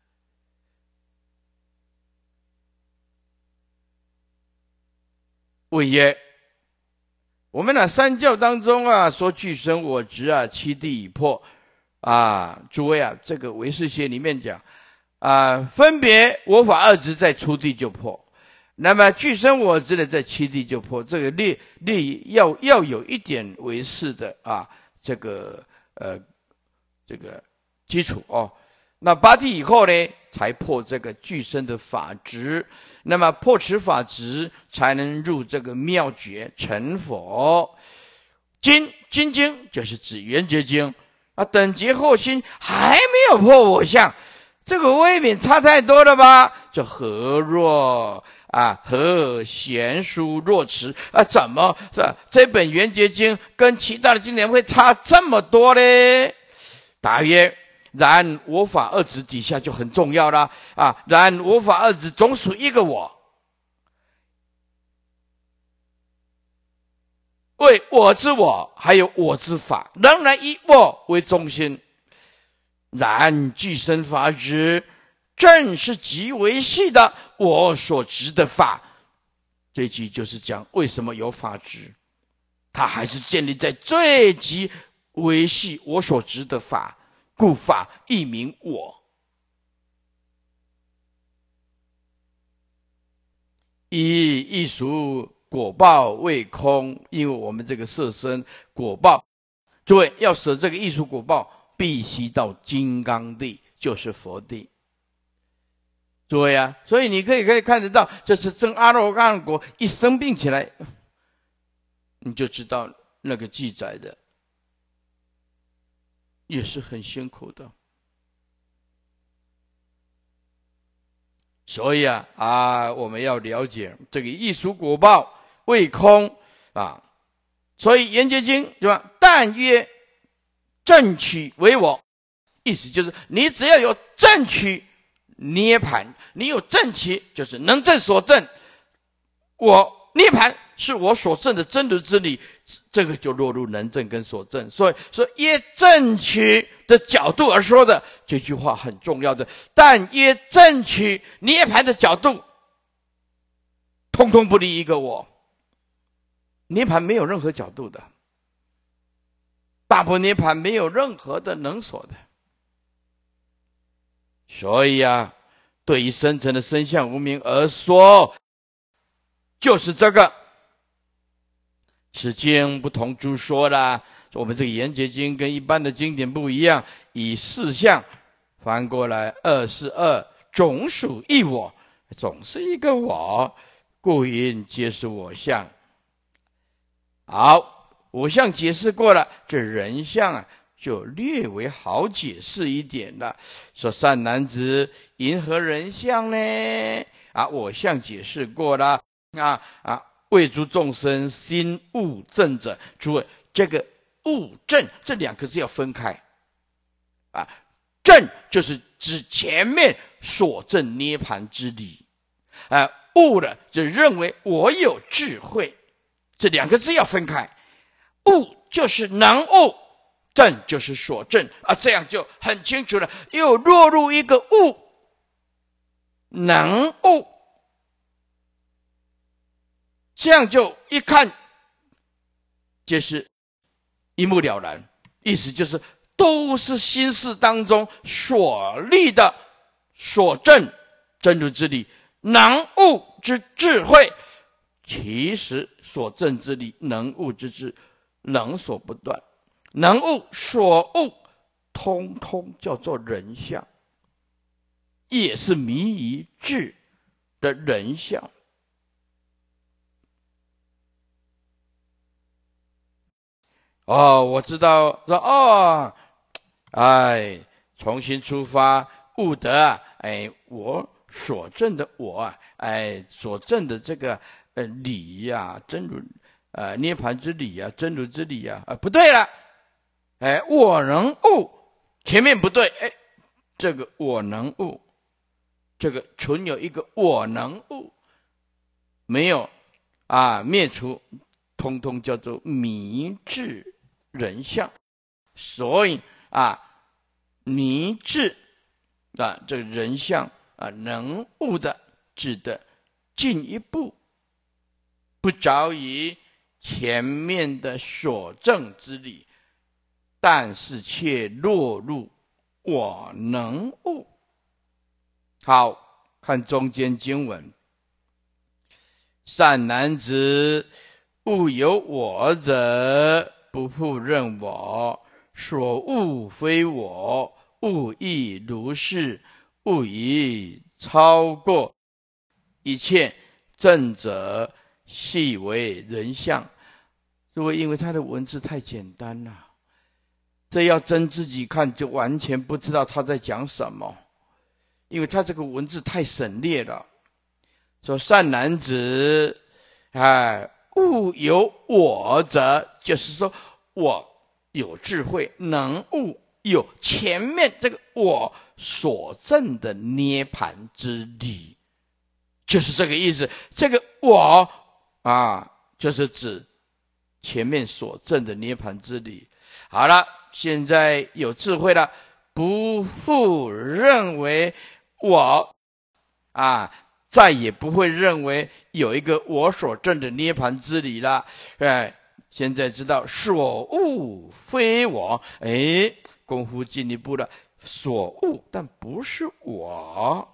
谓曰：我们呢三教当中啊，说具身我执啊，七地已破啊。诸位啊，这个唯识学里面讲啊，分别我法二执在初地就破，那么具身我执的在七地就破。这个列列要要有一点唯识的啊，这个呃这个基础哦。那八地以后呢，才破这个具身的法执。那么破此法执，才能入这个妙觉成佛。经经经就是指圆觉经啊，等觉后心还没有破我相，这个未免差太多了吧？这何若啊？何贤书若持啊？怎么这这本圆觉经跟其他的经典会差这么多呢？答曰：然我法二执底下就很重要了啊！然我法二执总属一个我，为我之我，还有我之法，仍然以我为中心。然具身法执，正是极为细的我所执的法。这句就是讲为什么有法执，它还是建立在最极为细我所执的法。故法亦名我。以艺术果报为空，因为我们这个色身果报，诸位要舍这个艺术果报，必须到金刚地，就是佛地。诸位啊，所以你可以可以看得到，这是证阿罗汉果一生病起来，你就知道那个记载的也是很辛苦的。所以啊啊，我们要了解这个艺术果报为空啊。所以圆觉经对吧？但曰正取为我，意思就是你只要有正取涅盘，你有正取就是能证所证，我涅盘是我所证的真如之理，这个就落入能证跟所证。所以说耶正取的角度而说的这句话很重要的，但耶正取涅盘的角度，通通不离一个我。涅盘没有任何角度的，大婆涅盘没有任何的能所的。所以啊，对于深层的身相无明而说，就是这个。此经不同诸说啦，我们这个圆觉经跟一般的经典不一样，以四相翻过来，二是二，总属一我，总是一个我，故云皆是我相。好，我相解释过了，这人相啊就略为好解释一点了。说善男子，因何人相呢？啊，我相解释过了啊啊。为诸众生心悟正者，诸位，这个悟正这两个字要分开啊。正就是指前面所证涅盘之理，啊，悟了就认为我有智慧，这两个字要分开。悟就是能悟，正就是所证啊，这样就很清楚了。又落入一个悟，能悟。这样就一看就是一目了然，意思就是都是心事当中所立的所证真如之理，能悟之智慧，其实所证之理能悟之智，能所不断，能悟所悟，通通叫做人相，也是迷于智的人相。 哦，我知道，说哦，哎，重新出发，悟得啊，哎，我所证的我啊，哎，所证的这个呃理呀、啊，真如呃涅盘之理啊，真如之理啊，啊不对了，哎，我能悟，前面不对，哎，这个我能悟，这个存有一个我能悟，没有啊灭除，通通叫做迷智人相，所以啊迷智啊这个人相啊能悟的，指的进一步，不着于前面的所证之理，但是却落入我能悟。好，看中间经文，善男子，悟有我者，不复任我，所悟非我，悟亦如是，悟已超过一切正者，细为人相。如果因为他的文字太简单了，这要真自己看，就完全不知道他在讲什么，因为他这个文字太省略了。说善男子，哎，悟有我者，就是说我有智慧，能悟有前面这个我所证的涅盘之理，就是这个意思。这个我啊，就是指前面所证的涅盘之理。好了，现在有智慧了，不复认为我啊。再也不会认为有一个我所证的涅盘之理了。哎，现在知道所悟非我，哎，功夫进一步了，所悟但不是我。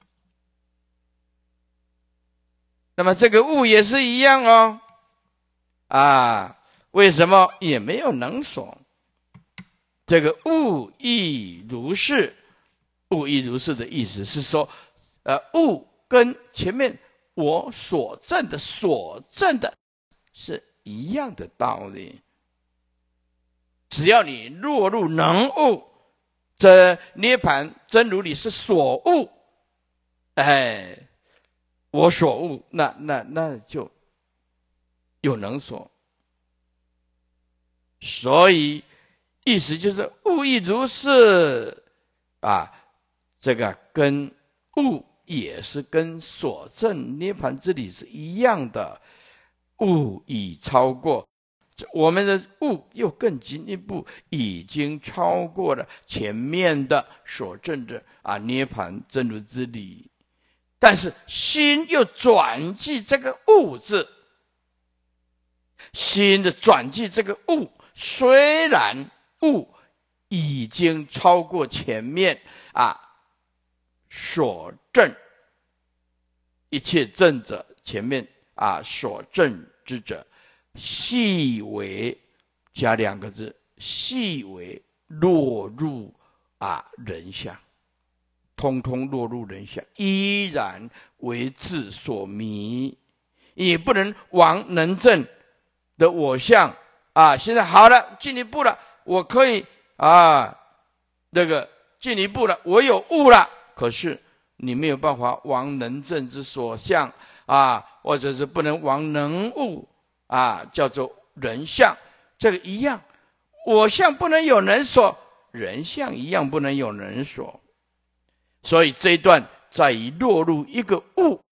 那么这个悟也是一样哦，啊，为什么也没有能所？这个悟亦如是，悟亦如是的意思是说，呃，悟跟前面我所证的所证的是一样的道理。只要你落入能悟，这涅盘真如理是所悟，哎，我所悟，那那那就有能所。所以意思就是悟亦如是啊，这个跟悟也是跟所证涅盘之理是一样的，悟已超过，我们的悟又更进一步，已经超过了前面的所证的啊涅盘真如之理，但是心又转记这个悟字，心的转记这个悟，虽然悟已经超过前面啊所证一切证者，前面啊所证之者，细微加两个字，细微落入啊人相，通通落入人相，依然为智所迷，也不能往能证的我相啊。现在好了，进一步了，我可以啊那个进一步了，我有悟了。可是你没有办法往能证之所相啊，或者是不能往能悟啊，叫做人相。这个一样，我相不能有人所，人相一样不能有人所。所以这一段在于落入一个悟，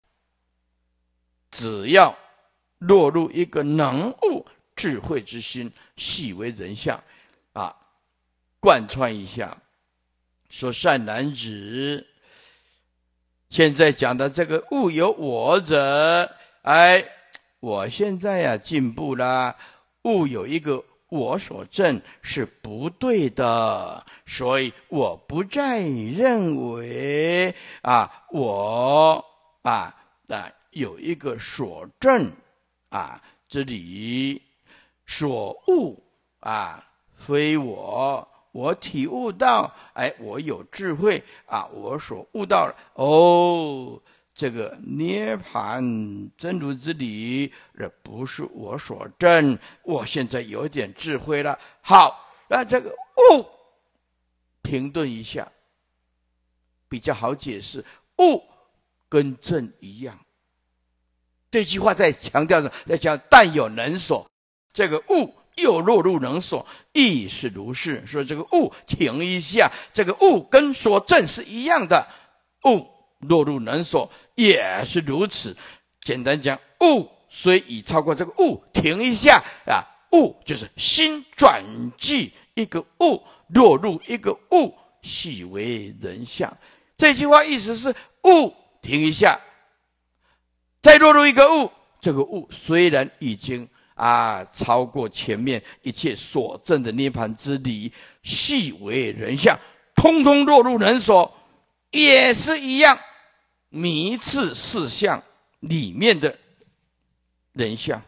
只要落入一个能悟智慧之心，细为人相啊，贯穿一下。说善男子，现在讲的这个悟有我者，哎，我现在呀、啊、进步了，悟有一个我所证是不对的，所以我不再认为啊我啊啊有一个所证啊之理，所悟啊非我。我体悟到，哎，我有智慧啊，我所悟到了，哦， 这个涅盘真如之理，这不是我所证。我现在有点智慧了。好，那这个物停顿一下，比较好解释。物跟正一样。这句话在强调着，在讲但有能所，这个物又落入能所，亦是如是。说这个物停一下，这个物跟所证是一样的，物落入能所也是如此。简单讲，物虽已超过这个物，停一下啊，物就是心转即一个物落入一个物，系为人相。这句话意思是物停一下，再落入一个物，这个物虽然已经啊超过前面一切所证的涅盘之理，系为人相，通通落入人所，也是一样。迷次四相里面的人相。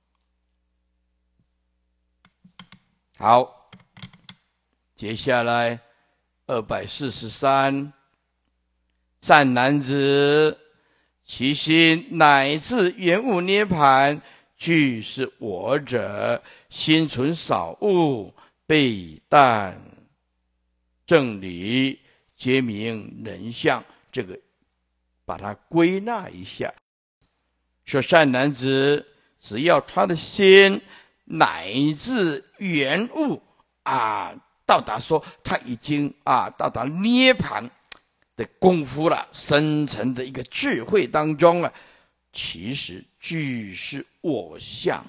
好，接下来二百四十三，善男子，其心乃至圆悟涅盘，俱是我者，心存少悟，背淡正理，皆名人相。这个把它归纳一下，说善男子，只要他的心乃至圆悟啊，到达说他已经啊到达涅盘的功夫了，深层的一个智慧当中了，其实俱是我相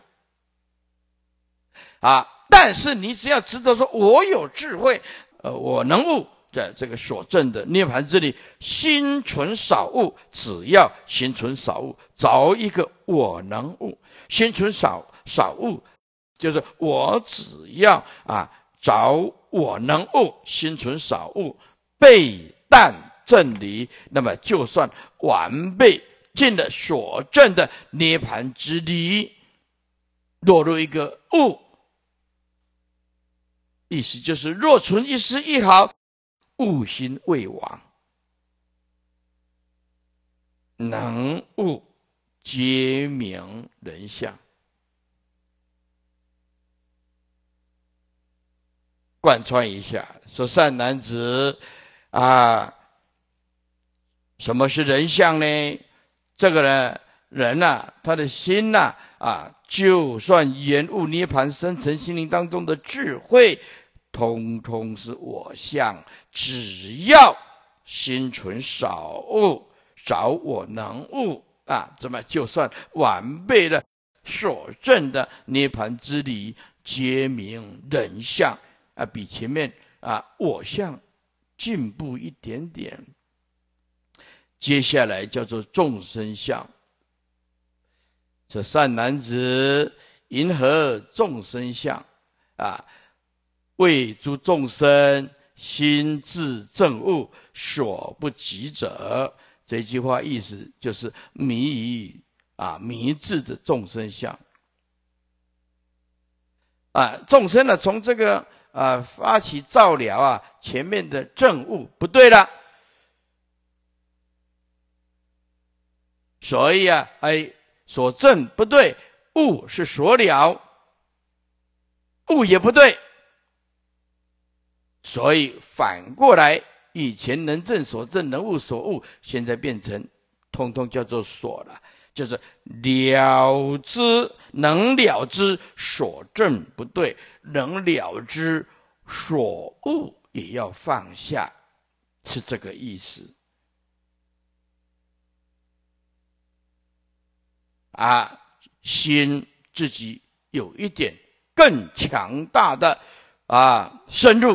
啊。但是你只要知道说，我有智慧，呃，我能悟。在这个所证的涅盘之理，心存少悟，只要心存少悟，找一个我能悟，心存少少悟，就是我只要啊找我能悟，心存少悟，背淡正理，那么就算完备尽了所证的涅盘之理，落入一个悟，意思就是若存一丝一毫，悟心未亡，能悟皆名人相。贯穿一下，说善男子啊，什么是人相呢？这个呢，人呐、啊，他的心呐 啊, 啊，就算圆悟涅盘深层心灵当中的智慧，通通是我相，只要心存少悟，找我能悟啊，这么就算完备了所证的涅盘之理，皆名人相啊，比前面啊我相进步一点点。接下来叫做众生相，这善男子，云何众生相啊？为诸众生心自证悟，所不及者。这句话意思就是迷于啊迷智的众生相啊，众生呢从这个啊发起照了啊，前面的证悟不对了，所以啊哎所证不对，悟是所了，悟也不对。所以反过来，以前能证所证，能悟所悟，现在变成通通叫做所了，就是了知，能了知所证不对，能了知所悟也要放下，是这个意思啊。心自己有一点更强大的啊深入，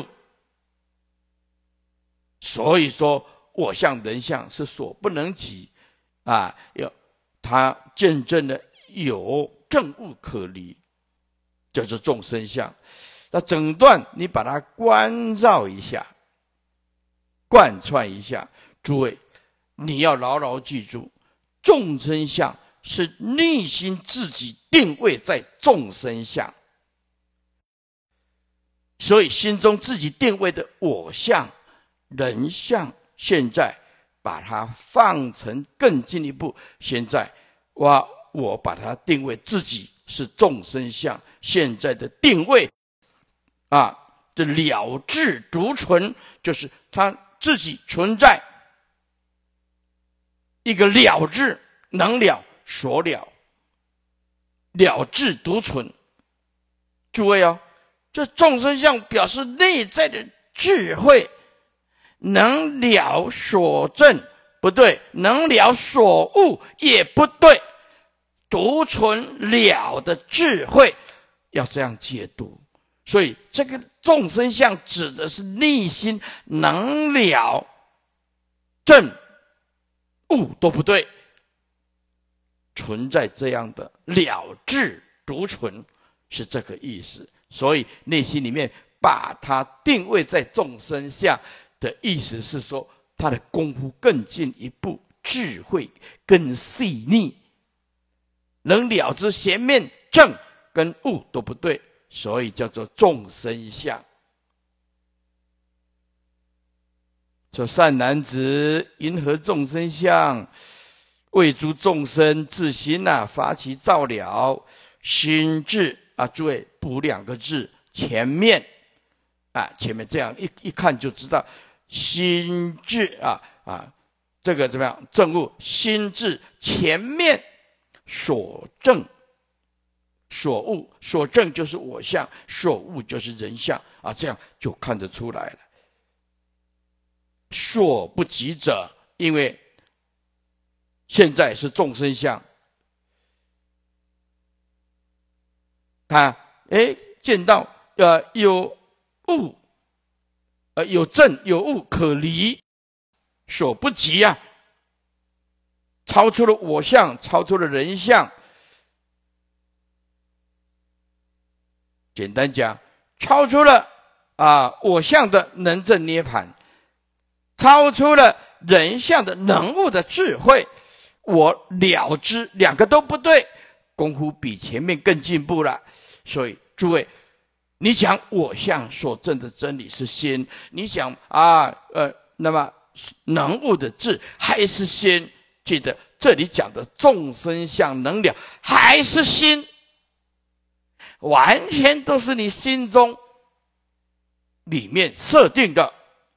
所以说我相人相是所不能及啊，有他见证了有证悟可离，就是众生相。那整段你把它关照一下，贯穿一下，诸位你要牢牢记住，众生相是内心自己定位在众生相，所以心中自己定位的我相人相，现在把它放成更进一步。现在我我把它定位自己是众生相，现在的定位啊，这了智独存，就是它自己存在一个了智，能了所了，了智独存。诸位哦，这众生相表示内在的智慧，能了所证不对，能了所悟也不对，独存了的智慧，要这样解读。所以这个众生相指的是内心能了证悟都不对，存在这样的了智独存，是这个意思。所以内心里面把它定位在众生相的意思是说，他的功夫更进一步，智慧更细腻，能了知前面正跟悟都不对，所以叫做众生相。说善男子，云何众生相？为诸众生自心啊，发其照了心智啊。诸位补两个字，前面啊，前面这样一一看就知道，心智啊啊，这个怎么样？证悟心智前面所证所悟，所证就是我相，所悟就是人相啊，这样就看得出来了。所不及者，因为现在是众生相，他哎见到呃有物，呃有正有物可离，所不及啊，超出了我相，超出了人相。简单讲，超出了啊我相的能证涅槃，超出了人相的能悟的智慧。我了知两个都不对，功夫比前面更进步了。所以诸位，你讲我相所证的真理是心，你讲啊呃那么能悟的智还是心。记得这里讲的众生相能了还是心，完全都是你心中里面设定的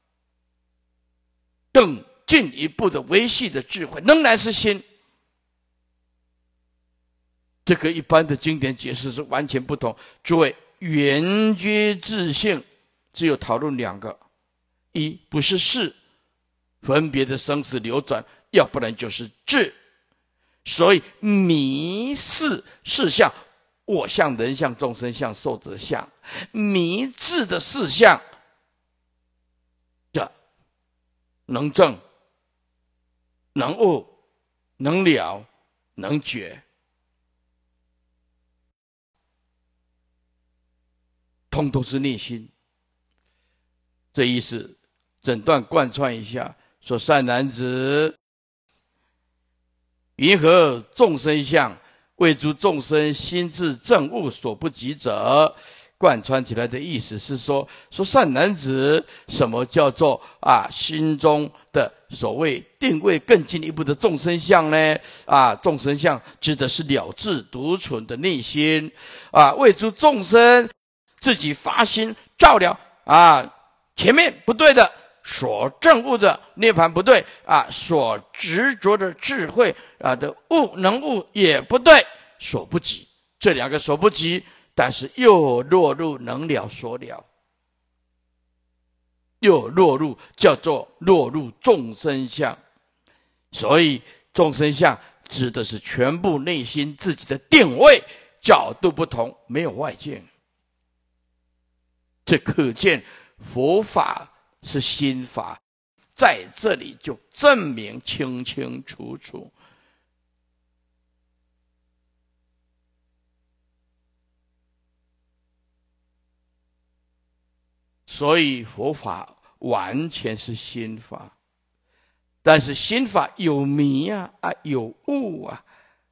更进一步的维系的智慧，仍然是心。这个一般的经典解释是完全不同。诸位，圆觉自性只有讨论两个，一不是事，分别的生死流转，要不然就是智。所以迷事事相，我相、人相、众生相、寿者相，迷智的事相的能证、能悟、能了、能觉，通通是内心。这意思整段贯穿一下，说善男子，云何众生相？为诸众生心智证悟所不及者。贯穿起来的意思是说，说善男子，什么叫做啊心中的所谓定位更进一步的众生相呢？啊，众生相指的是了智独存的内心啊，为诸众生自己发心照了啊，前面不对的，所证悟的涅槃不对啊，所执着的智慧啊的悟能悟也不对，所不及，这两个所不及。但是又落入能了所了，又落入叫做落入众生相。所以众生相指的是全部内心自己的定位角度不同，没有外境。这可见佛法是心法，在这里就证明清清楚楚。所以佛法完全是心法，但是心法有迷啊啊有悟啊，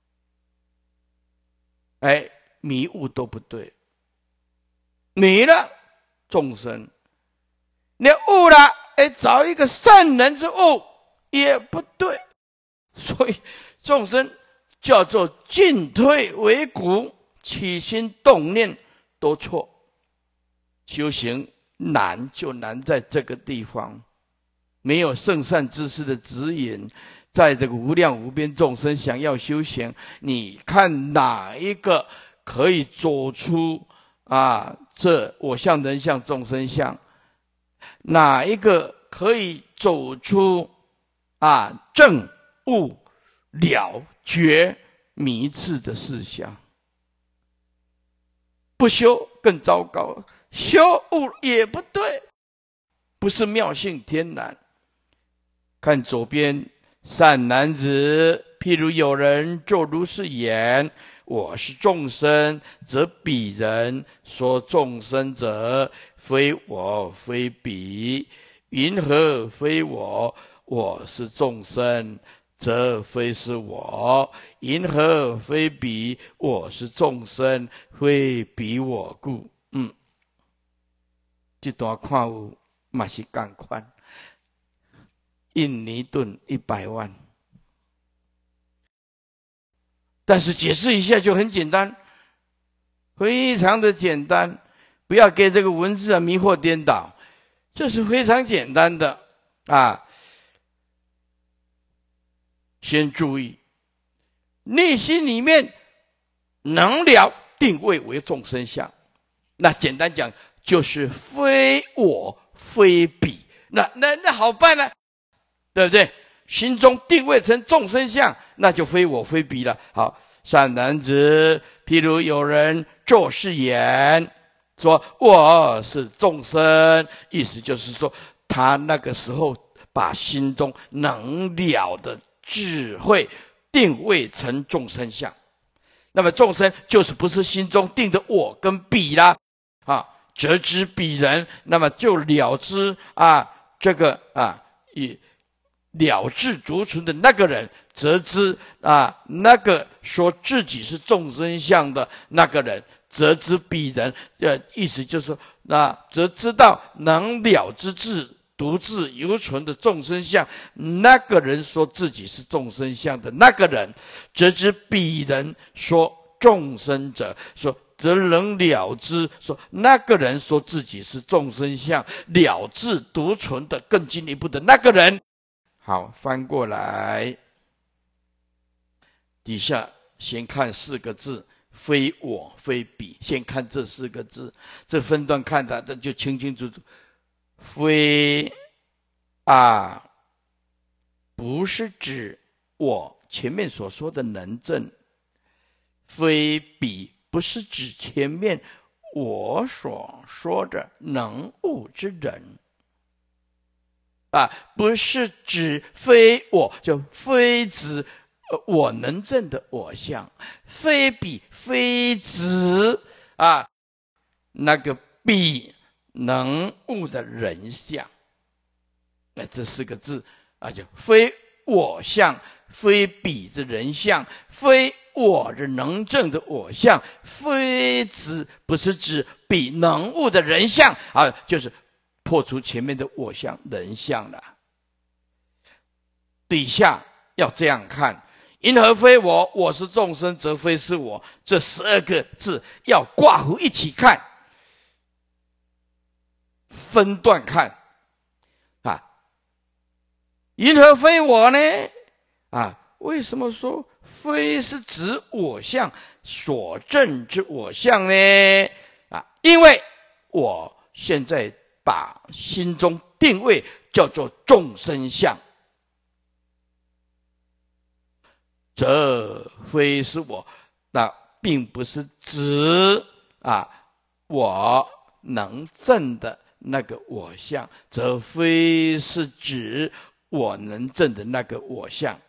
哎，迷悟都不对。迷了众生，你悟了，哎，找一个善人之悟， 也不对。所以众生叫做进退维谷，起心动念都错。修行难就难在这个地方，没有圣善知识的指引，在这个无量无边众生想要修行，你看哪一个可以走出啊这我相人相众生相？哪一个可以走出啊正悟了觉迷智的事项？不修更糟糕，修悟也不对，不是妙性天然。看左边，善男子，譬如有人作如是言：我是众生，则彼人说众生者，非我非彼。云何非我？我是众生，则非是我。云何非彼？我是众生，非彼我故。嗯，这段看有嘛是同款。印尼盾一百万，但是解释一下就很简单，非常的简单，不要给这个文字啊迷惑颠倒，这是非常简单的啊。先注意，内心里面能了定位为众生相，那简单讲就是非我非彼，那那那好办啊，对不对？心中定位成众生相，那就非我非彼了。好，善男子，譬如有人作是言，说我是众生，意思就是说，他那个时候把心中能了的智慧定位成众生相，那么众生就是不是心中定的我跟彼啦，啊，则知彼人，那么就了知啊这个啊以了知足存的那个人，则知啊那个说自己是众生相的那个人，则知彼人，呃，意思就是说，啊，则知道能了知智独自犹存的众生相，那个人说自己是众生相的那个人，则知彼人说众生者，说则能了知，说那个人说自己是众生相，了知独存的更进一步的那个人。好，翻过来，底下先看四个字，非我非彼，先看这四个字，这分段看的这就清清楚楚。非啊，不是指我前面所说的能证；非彼，不是指前面我所说的能悟之人。啊，不是指非我，就非指我能证的我相；非彼，非指啊那个彼能悟的人相。那这四个字啊，就非我相，非彼之人相，非我之能证的我相，非指不是指彼能悟的人相啊，就是破除前面的我相人相了。底下要这样看：因何非我？我是众生，则非是我。这十二个字要挂乎一起看，分段看啊。因何非我呢？啊，为什么说非是指我相所证之我相呢？啊，因为我现在把心中定位叫做众生相，这非是我，那并不是指啊我能证的那个我相，则非是指我能证的那个我相。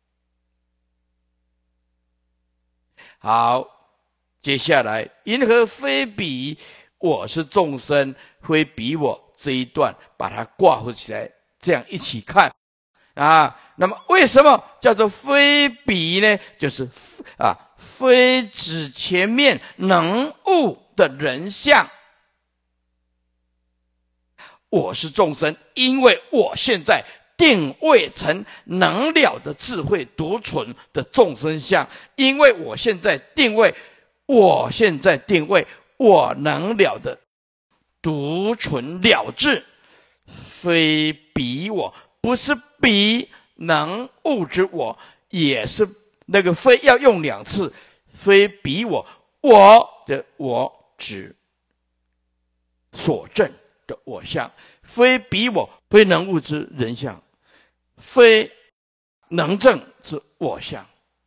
好，接下来因何非彼？我是众生，非彼我，这一段把它挂回起来，这样一起看啊。那么为什么叫做非彼呢？就是啊，非指前面能悟的人相。我是众生，因为我现在定位成能了的智慧独存的众生相，因为我现在定位，我现在定位我能了的独存了智，非彼我，不是彼能悟之我，也是那个非要用两次，非彼我，我的我指所证的我相，非彼我，非能悟之人相，非能证之我相，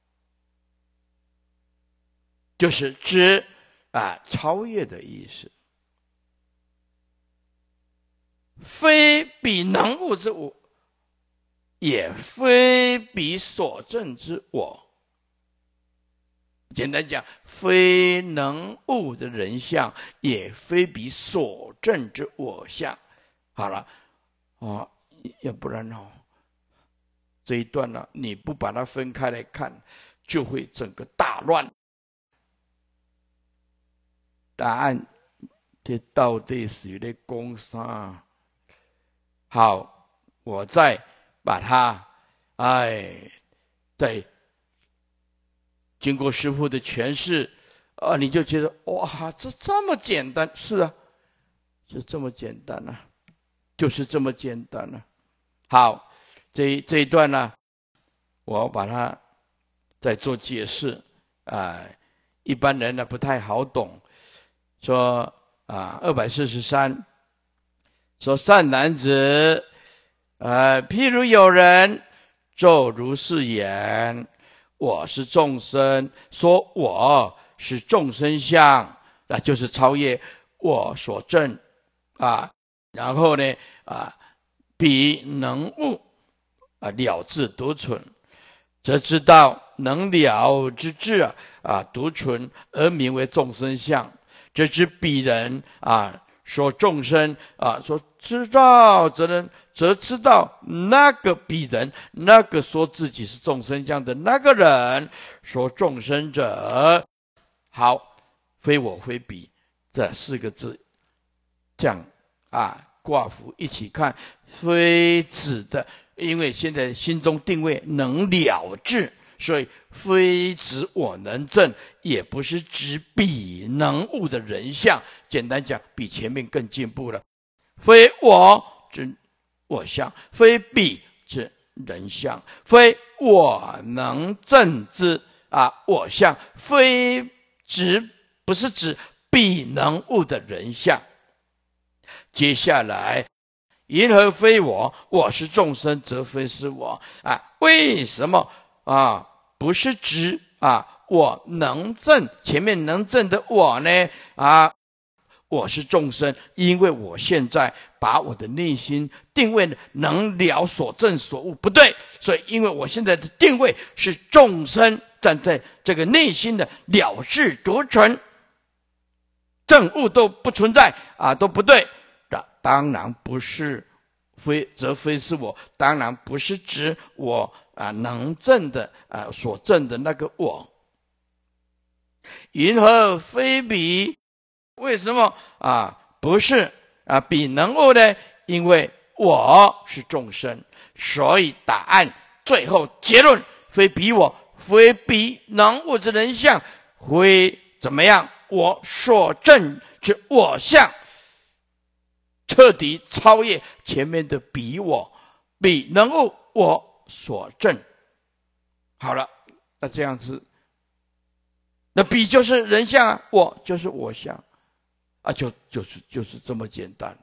就是指啊超越的意思。非彼能悟之我，也非彼所证之我。简单讲，非能悟的人相，也非彼所证之我相。好了，哦，要不然哦，这一段呢、啊，你不把它分开来看，就会整个大乱。答案，这到底是在讲啥？好，我再把它，哎，再经过师父的诠释，啊，你就觉得哇，这这么简单，是啊，就这么简单啊，就是这么简单啊。好，这这一段呢，我把它再做解释啊，一般人呢不太好懂。说啊，二百四十三。说善男子，呃，譬如有人作如是言：我是众生，说我是众生相，那就是超越我所证啊。然后呢，啊，彼能悟啊，了智独存，则知道能了之智啊，啊独存而名为众生相，则知彼人啊。说众生啊，说知道则能，则知道那个彼人，那个说自己是众生相的那个人，说众生者，好，非我非彼，这四个字，这样啊，挂符一起看，非指的，因为现在心中定位能了智。所以非指我能证，也不是指彼能悟的人相。简单讲，比前面更进步了。非我之我相，非彼之人相，非我能证之啊我相，非指不是指彼能悟的人相。接下来，因何非我？我是众生，则非是我啊？为什么啊？不是指啊，我能证，前面能证的我呢啊，我是众生，因为我现在把我的内心定位能了所证所悟，不对，所以因为我现在的定位是众生，站在这个内心的了智独存，证悟都不存在啊，都不对，那当然不是，非则非是我，当然不是指我。啊，能证的啊，所证的那个我，云何非彼？为什么啊？不是啊，彼能悟呢？因为我是众生，所以答案最后结论：非彼我，非彼能悟之人相，非怎么样？我所证之我相，彻底超越前面的彼我，彼能悟我。所证，好了，那这样子，那彼就是人相啊，我就是我相啊，就就是就是这么简单。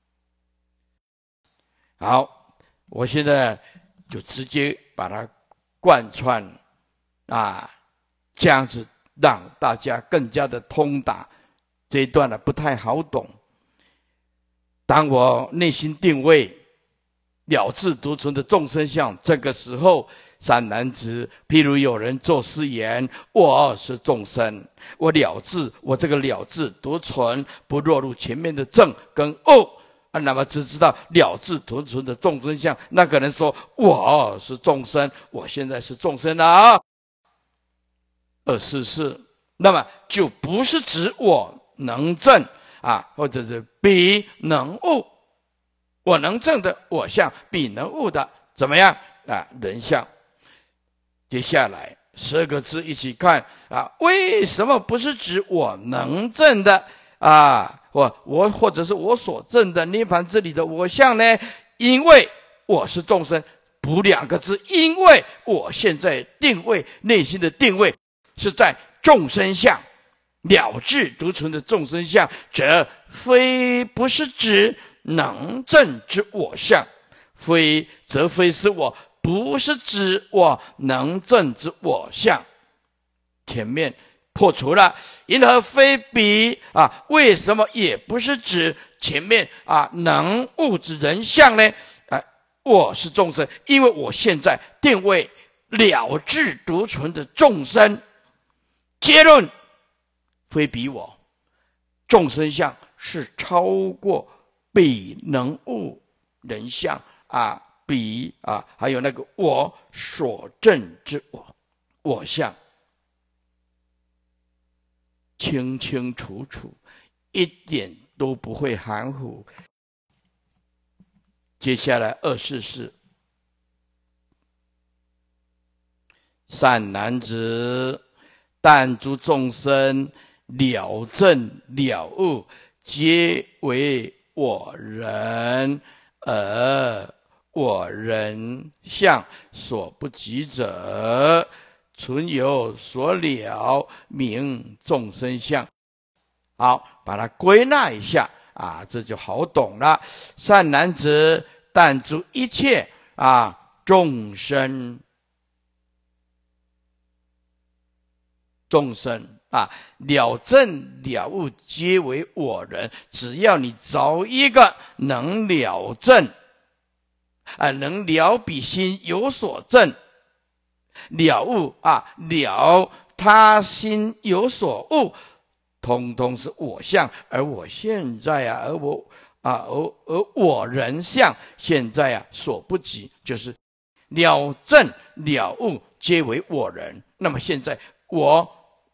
好，我现在就直接把它贯穿啊，这样子让大家更加的通达。这一段呢不太好懂，当我内心定位。了智独存的众生相，这个时候，善男子，譬如有人作是言：我是众生，我了智，我这个了智独存，不落入前面的正跟悟啊，那么只知道了智独存的众生相，那个人说我是众生，我现在是众生啊，二四四，那么就不是指我能证啊，或者是彼能悟。我能证的我相，彼能悟的怎么样啊？人相。接下来十二个字一起看啊，为什么不是指我能证的啊？我我或者是我所证的涅槃之理的我相呢？因为我是众生，补两个字，因为我现在定位内心的定位是在众生相，了知独存的众生相，则非不是指能证之我相，非则非是我。不是指我能证之我相，前面破除了，因何非彼啊？为什么也不是指前面啊能悟之人相呢？啊，我是众生，因为我现在定位了知独存的众生。结论非彼我，众生相是超过彼能悟人相啊。比啊，还有那个我所证之我我相，清清楚楚，一点都不会含糊。接下来二四四，善男子，但诸众生了证了悟，皆为我人，而我人相所不及者，存有所了，名众生相。好，把它归纳一下啊，这就好懂了。善男子，但诸一切啊众生，众生啊了证了悟，皆为我人。只要你找一个能了证。啊，能了彼心有所证，了悟啊，了他心有所悟，通通是我相。而我现在啊，而我啊，而而我人相现在啊所不及，就是了证了悟，皆为我人。那么现在我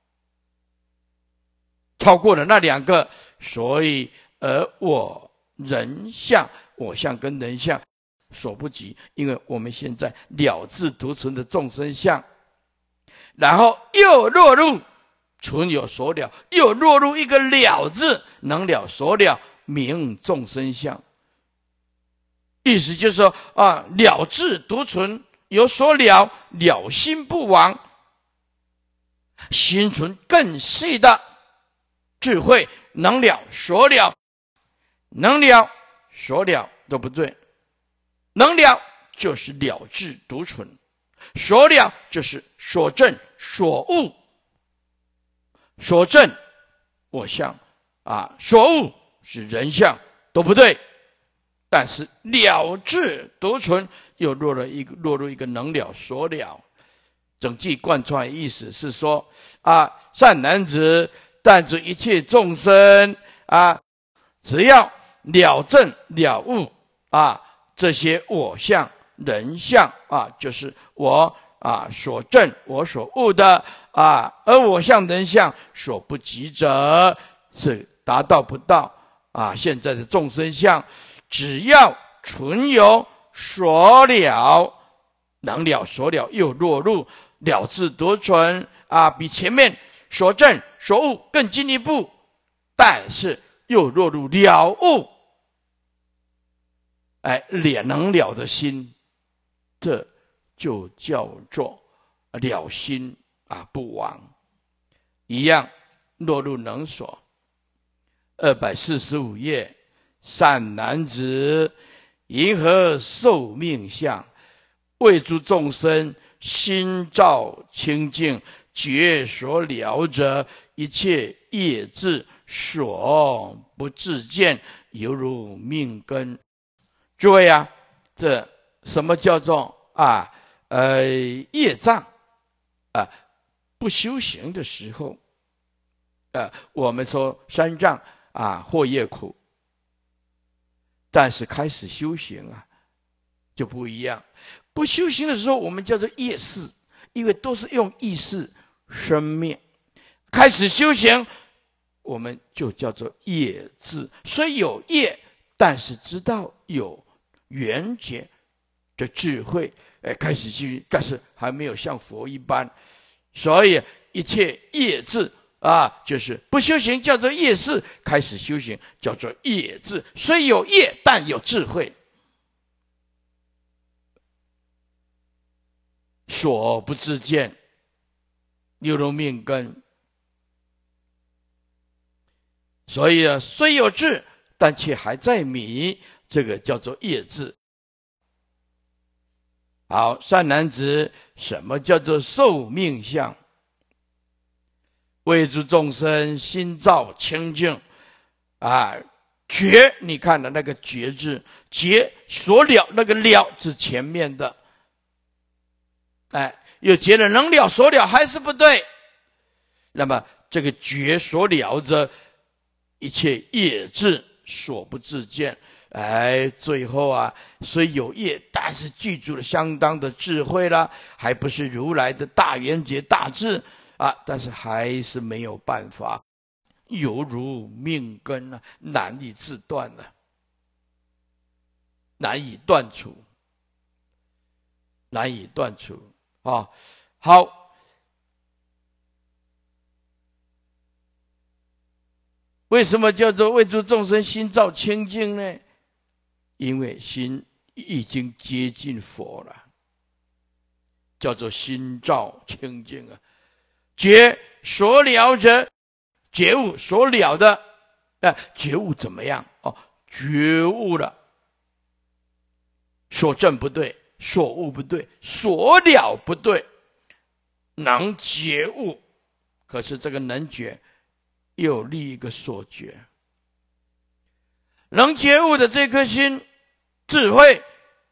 超过了那两个，所以而我人相，我相跟人相所不及，因为我们现在了知独存的众生相，然后又落入存有所了，又落入一个了字，能了所了，名众生相。意思就是说啊，了知独存有所了，了心不亡，心存更细的智慧，能了所了，能了所了都不对。能了就是了知独存，所了就是所证所悟，所证我相啊，所悟是人相，都不对。但是了知独存又落了一个落入一个能了所了，整句贯穿的意思是说啊，善男子，但知一切众生啊，只要了证了悟啊。这些我相人相啊，就是我啊所证我所悟的啊，而我相人相所不及者，是达到不到啊现在的众生相。只要存有所了，能了所了，又落入了知独存啊，比前面所证所悟更进一步，但是又落入了悟。哎，了能了的心，这就叫做了心啊不亡，一样落入能所。二百四十五页，善男子，因何受命相？为诸众生心照清净，觉所了者，一切业智所不自见，犹如命根。诸位啊，这什么叫做啊呃业障啊？不修行的时候，呃，我们说三障啊，祸业苦。但是开始修行啊，就不一样。不修行的时候，我们叫做业事，因为都是用意识生灭。开始修行，我们就叫做业智。所以有业，但是知道有缘觉， 这智慧，哎，开始去，但是还没有像佛一般，所以一切业智啊，就是不修行叫做业事，开始修行叫做业智。虽有业，但有智慧。所不自见，犹如命根。所以啊，虽有智，但却还在迷，这个叫做业智。好，善男子，什么叫做受命相？为诸众生心造清净啊，觉，你看的那个觉字，觉所了，那个了是前面的，哎，又觉得能了所了还是不对，那么这个觉所了着一切业智所不自见，哎，最后啊，虽有业，但是具足了相当的智慧啦，还不是如来的大圆觉大智啊，但是还是没有办法，犹如命根啊，难以自断了、啊，难以断除，难以断除啊。好，为什么叫做为诸众生心造清净呢？因为心已经接近佛了，叫做心造清净啊。觉所了者，觉悟所了的，啊，觉悟怎么样？哦，觉悟了，所证不对，所悟不对，所了不对，能觉悟。可是这个能觉，又有另一个所觉。能觉悟的这颗心，智慧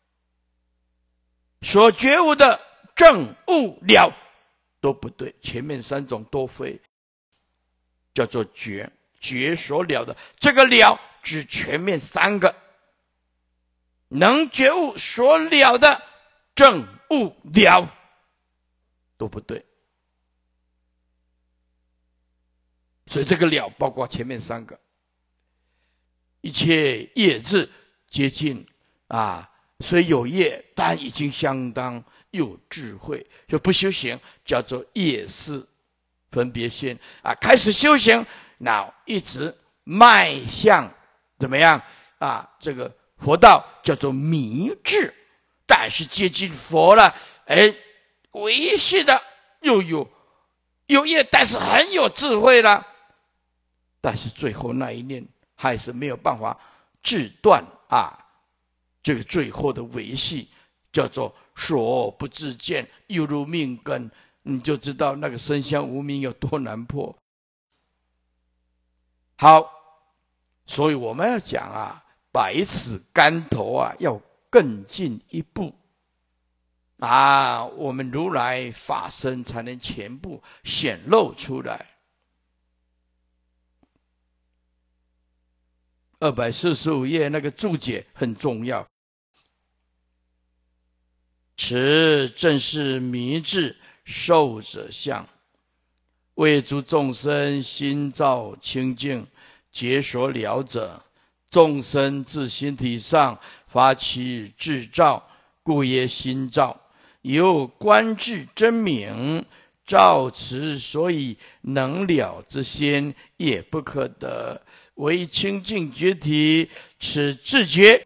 所觉悟的证悟了都不对，前面三种都非，叫做觉。觉所了的这个了指前面三个，能觉悟所了的证悟了都不对，所以这个了包括前面三个，一切业智接近啊，虽有业，但已经相当有智慧，就不修行叫做业事分别心啊，开始修行，那一直迈向怎么样啊？这个佛道叫做迷智，但是接近佛了，哎，维系的又有有业，但是很有智慧了，但是最后那一念还是没有办法自断啊，这个最后的维系叫做所不自见，犹如命根，你就知道那个生相无明有多难破。好，所以我们要讲啊，百尺竿头啊，要更进一步啊，我们如来法身才能全部显露出来。二百四十五页那个注解很重要，此正是迷智受者相，为诸众生心造清净，解所了者，众生自心体上发起智照，故曰心照。由观智真明，照此所以能了之心，也不可得。为清净觉体，此自觉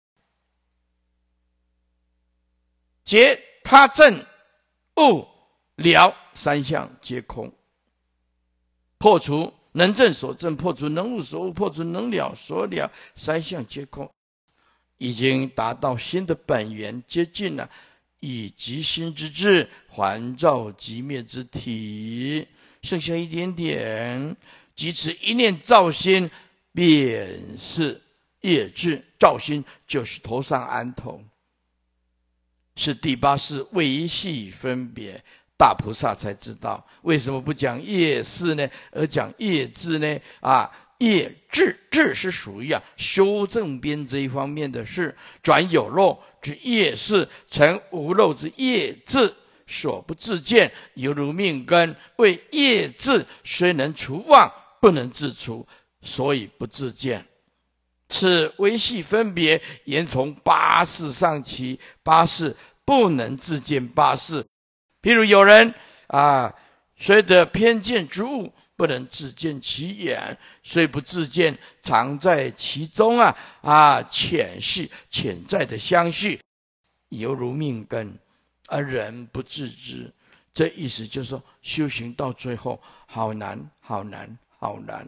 觉他证悟了三相皆空，破除能证所证，破除能悟所悟，破除能了所了，三相皆空，已经达到心的本源，接近了以极心之智还照极灭之体，剩下一点点，即此一念造心，便是业智。造心就是头上安头，是第八世维系分别。大菩萨才知道为什么不讲业事呢，而讲业智呢？啊，业智智是属于啊修正边这一方面的事，转有漏之业事，成无漏之业智，所不自见，犹如命根。为业智虽能除妄，不能自除，所以不自见。 此微细分别，言从八事上起。八事不能自见八事。譬如有人啊，虽得偏见之物，不能自见其眼，虽不自见，常在其中啊啊，潜系潜在的相续，犹如命根，而人不自知。这意思就是说，修行到最后好难，好难，好难。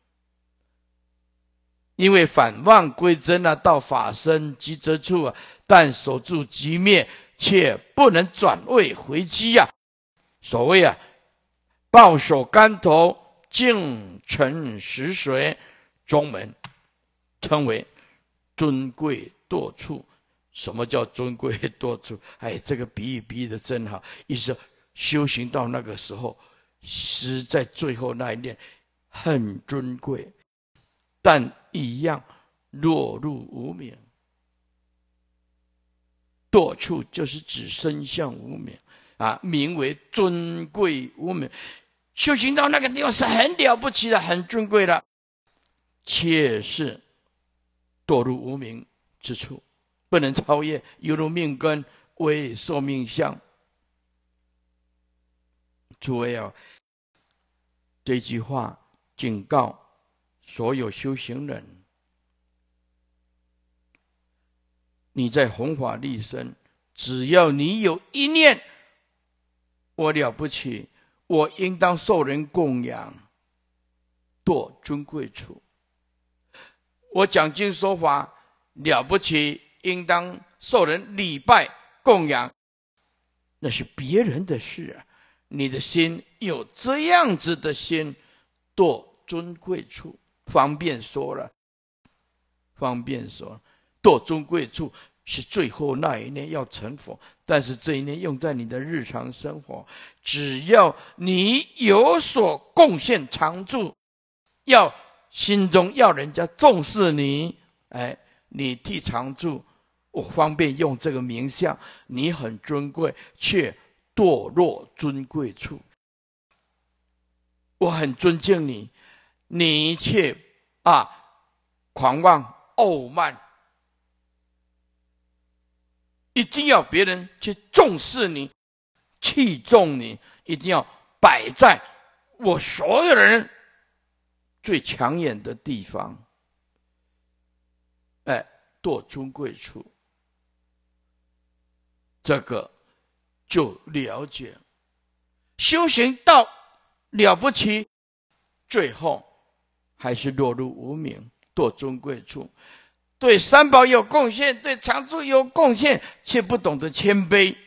因为反妄归真啊，到法身即则处啊，但守住即灭，却不能转位回机啊。所谓啊，抱守竿头，静沉实水，中门称为尊贵堕处。什么叫尊贵堕处？哎，这个比喻比喻的真好，意思修行到那个时候，实在最后那一念很尊贵，但一样落入无明。堕处就是指身相无明啊，名为尊贵无明。修行到那个地方是很了不起的，很尊贵的，却是堕入无明之处，不能超越，犹如命根为受命相。诸位啊，这句话警告所有修行人，你在弘法利生，只要你有一念，我了不起，我应当受人供养，堕尊贵处。我讲经说法了不起，应当受人礼拜供养，那是别人的事啊。你的心有这样子的心，堕尊贵处。方便说了，方便说，堕尊贵处是最后那一念要成佛，但是这一念用在你的日常生活，只要你有所贡献常住，要心中要人家重视你，哎，你替常住，我方便用这个名相，你很尊贵，却堕落尊贵处。我很尊敬你，你却啊狂妄傲慢，一定要别人去重视你，器重你，一定要摆在我所有的人最抢眼的地方。哎，堕尊贵处，这个就了解，修行到了不起，最后还是落入无明，堕尊贵处。对三宝有贡献，对常住有贡献，却不懂得谦卑，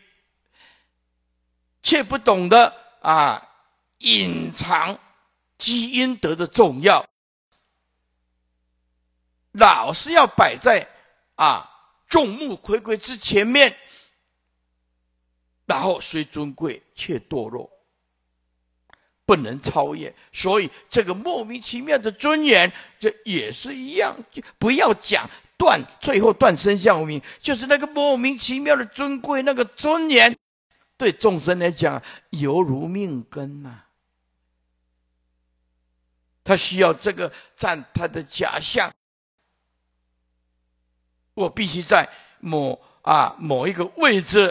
却不懂得啊隐藏积阴德的重要，老是要摆在啊众目睽睽之前面，然后虽尊贵却堕落，不能超越。所以这个莫名其妙的尊严，这也是一样，不要讲断，最后断身相无明，就是那个莫名其妙的尊贵，那个尊严，对众生来讲犹如命根啊，他需要这个占他的假象。我必须在某啊某一个位置，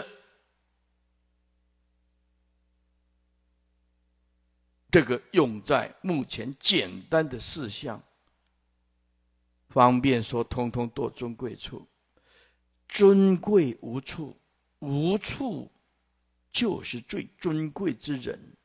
这个用在目前简单的事项，方便说通通堕尊贵处。尊贵无处，无处就是最尊贵之人。